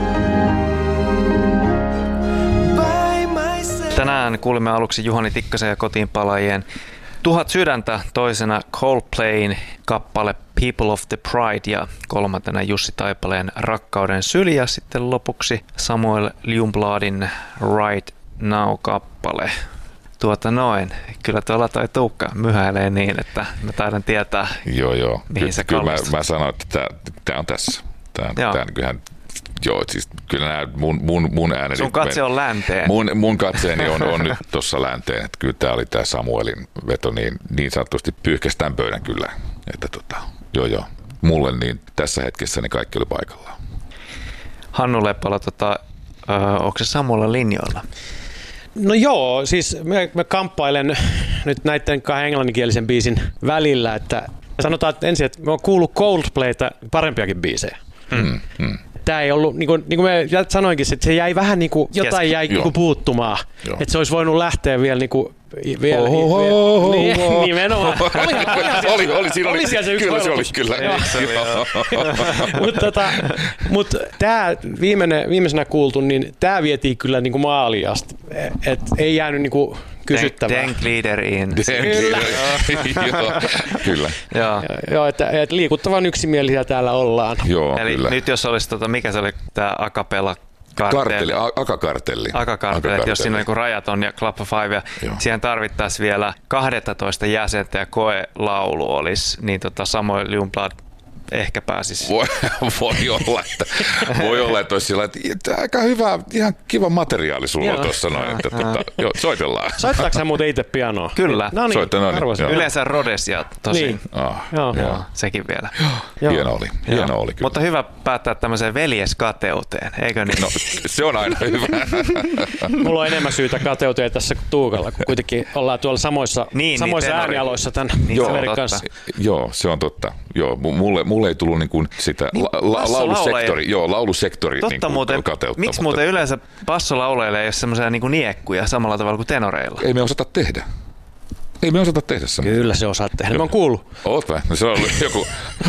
by myself. Tänään kuulimme aluksi Juhani Tikkasen ja Kotiinpalaajien Tuhat sydäntä, toisena Coldplayn kappale People of the Pride ja kolmantena Jussi Taipaleen Rakkauden syli ja sitten lopuksi Samuel Ljungbladin Right Now-kappale. Tuota noin. Kyllä tuolla toi Tuukka myhäilee niin, että mä taidan tietää, Joo, joo. mihin Ky- se kyllä mä, kallistuu. mä sanoin, että tämä on tässä. Tää, Joo. tää, kyllähän, joo, siis kyllä nämä mun, mun, mun ääneni... Sun katse on länteen. Mun, mun katseeni on, on nyt tuossa länteen, että kyllä tämä oli tämä Samuelin veto niin, niin sanotusti pyyhkästään pöydän kyllä, että tota, joo joo, mulle niin tässä hetkessä niin kaikki oli paikallaan. Hannu Leppala, tota, ö, onko se Samuella linjoilla? No joo, siis mä, mä kamppailen nyt näiden kahden englanninkielisen biisin välillä, että sanotaan että ensin, että mä oon kuullut Coldplayta parempiakin biisejä. Mm, mm. Tämä ei ollut, niin kuin, niin kuin mä sanoinkin, että se jäi vähän niin kuin, jotain Kesken. jäi niin kuin puuttumaan. Joo. Että se olisi voinut lähteä vielä niin kuin, vielä, Oho, vielä oho, niin, oho. nimenomaan. Olihan, olihan siellä- oli, oli, siinä oli, oli siellä se yksi kyllä se oli, varoitus. kyllä. Joo. Joo. Mutta tota, mut tämä viimeisenä kuultu, niin tämä vietiin kyllä niin kuin maaliin asti. Et ei jäänyt niin kuin kysyttävää. Denk leader in. Kyllä. Joo, kyllä. Joo. Joo, että, että liikuttavan yksimielisiä täällä ollaan. Joo, Eli kyllä. nyt jos olisi, tota, mikä se oli tämä akapella Kartelli, a- akakartelli. Akakartelli, että jos siinä on niin rajaton ja Club of Five ja Joo. siihen tarvittaisiin vielä kaksitoista jäsentä ja koelaulu olisi, niin tota Samuel Ljungblad ehkä pääsisi. Voi, voi olla, että voi olla, että olisi sillä, että aika hyvä, ihan kiva materiaali sulla Joo. on tuossa noin, että tota, joo, soitellaan. Soittaako sä muuten itse pianoa? Kyllä. No niin, Soittaa, no niin, arvoisin. joo. Yleensä Rhodesia tosi. Niin. Ah, Joo. Joo, sekin vielä. Joo. hieno oli, hieno Joo. oli kyllä. Mutta hyvä päättää tämmöiseen veljeskateuteen, eikö niin? No, se on aina hyvä. Mulla on enemmän syytä kateuteen tässä kuin Tuukalla, kun kuitenkin ollaan tuolla samoissa, Niin, samoissa niin, tenori. äänialoissa tämän Niin, Joo. kaverin totta. kanssa. Joo, se on totta. Joo, mu- mulle, mulle ei tullut niin kuin sitä Niin, la, la, bassolaulaja- laulusektori, joo, laulusektori Totta niin kuin muuten, kateutta. miksi mutta muuten yleensä bassolauleille ei ole semmoisia niinku niekkuja samalla tavalla kuin tenoreilla? Ei me osata tehdä. Ei me osata tehdä semmoista. Kyllä se osaat tehdä. Mä oon kuullut. Oot vai? No se on ollut joku...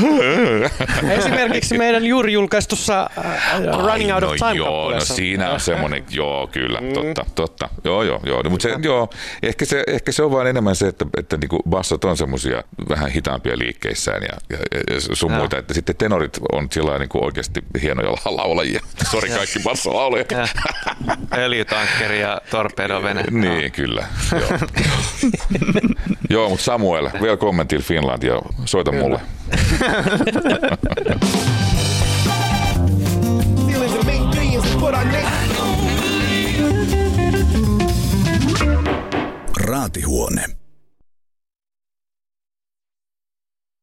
Esimerkiksi meidän juuri julkaistussa äh, Running Out of no Time joo, no kappaleessa. siinä on semmoinen, joo kyllä, totta, totta, joo joo, joo, no, mutta se, joo, ehkä se, ehkä se on vain enemmän se, että, että niinku bassot on semmoisia vähän hitaampia liikkeissään ja, ja, ja sun Joo. muita, että sitten tenorit on sillä niinku oikeasti hienoja laulajia, sori kaikki bassolaulajat. Ja öljytankkeri ja torpedovene. Niin, kyllä, joo. Joo, mutta Samuel, welcome till Finland ja soita mulle. Feelings and make billions and put our name. Raatihuone.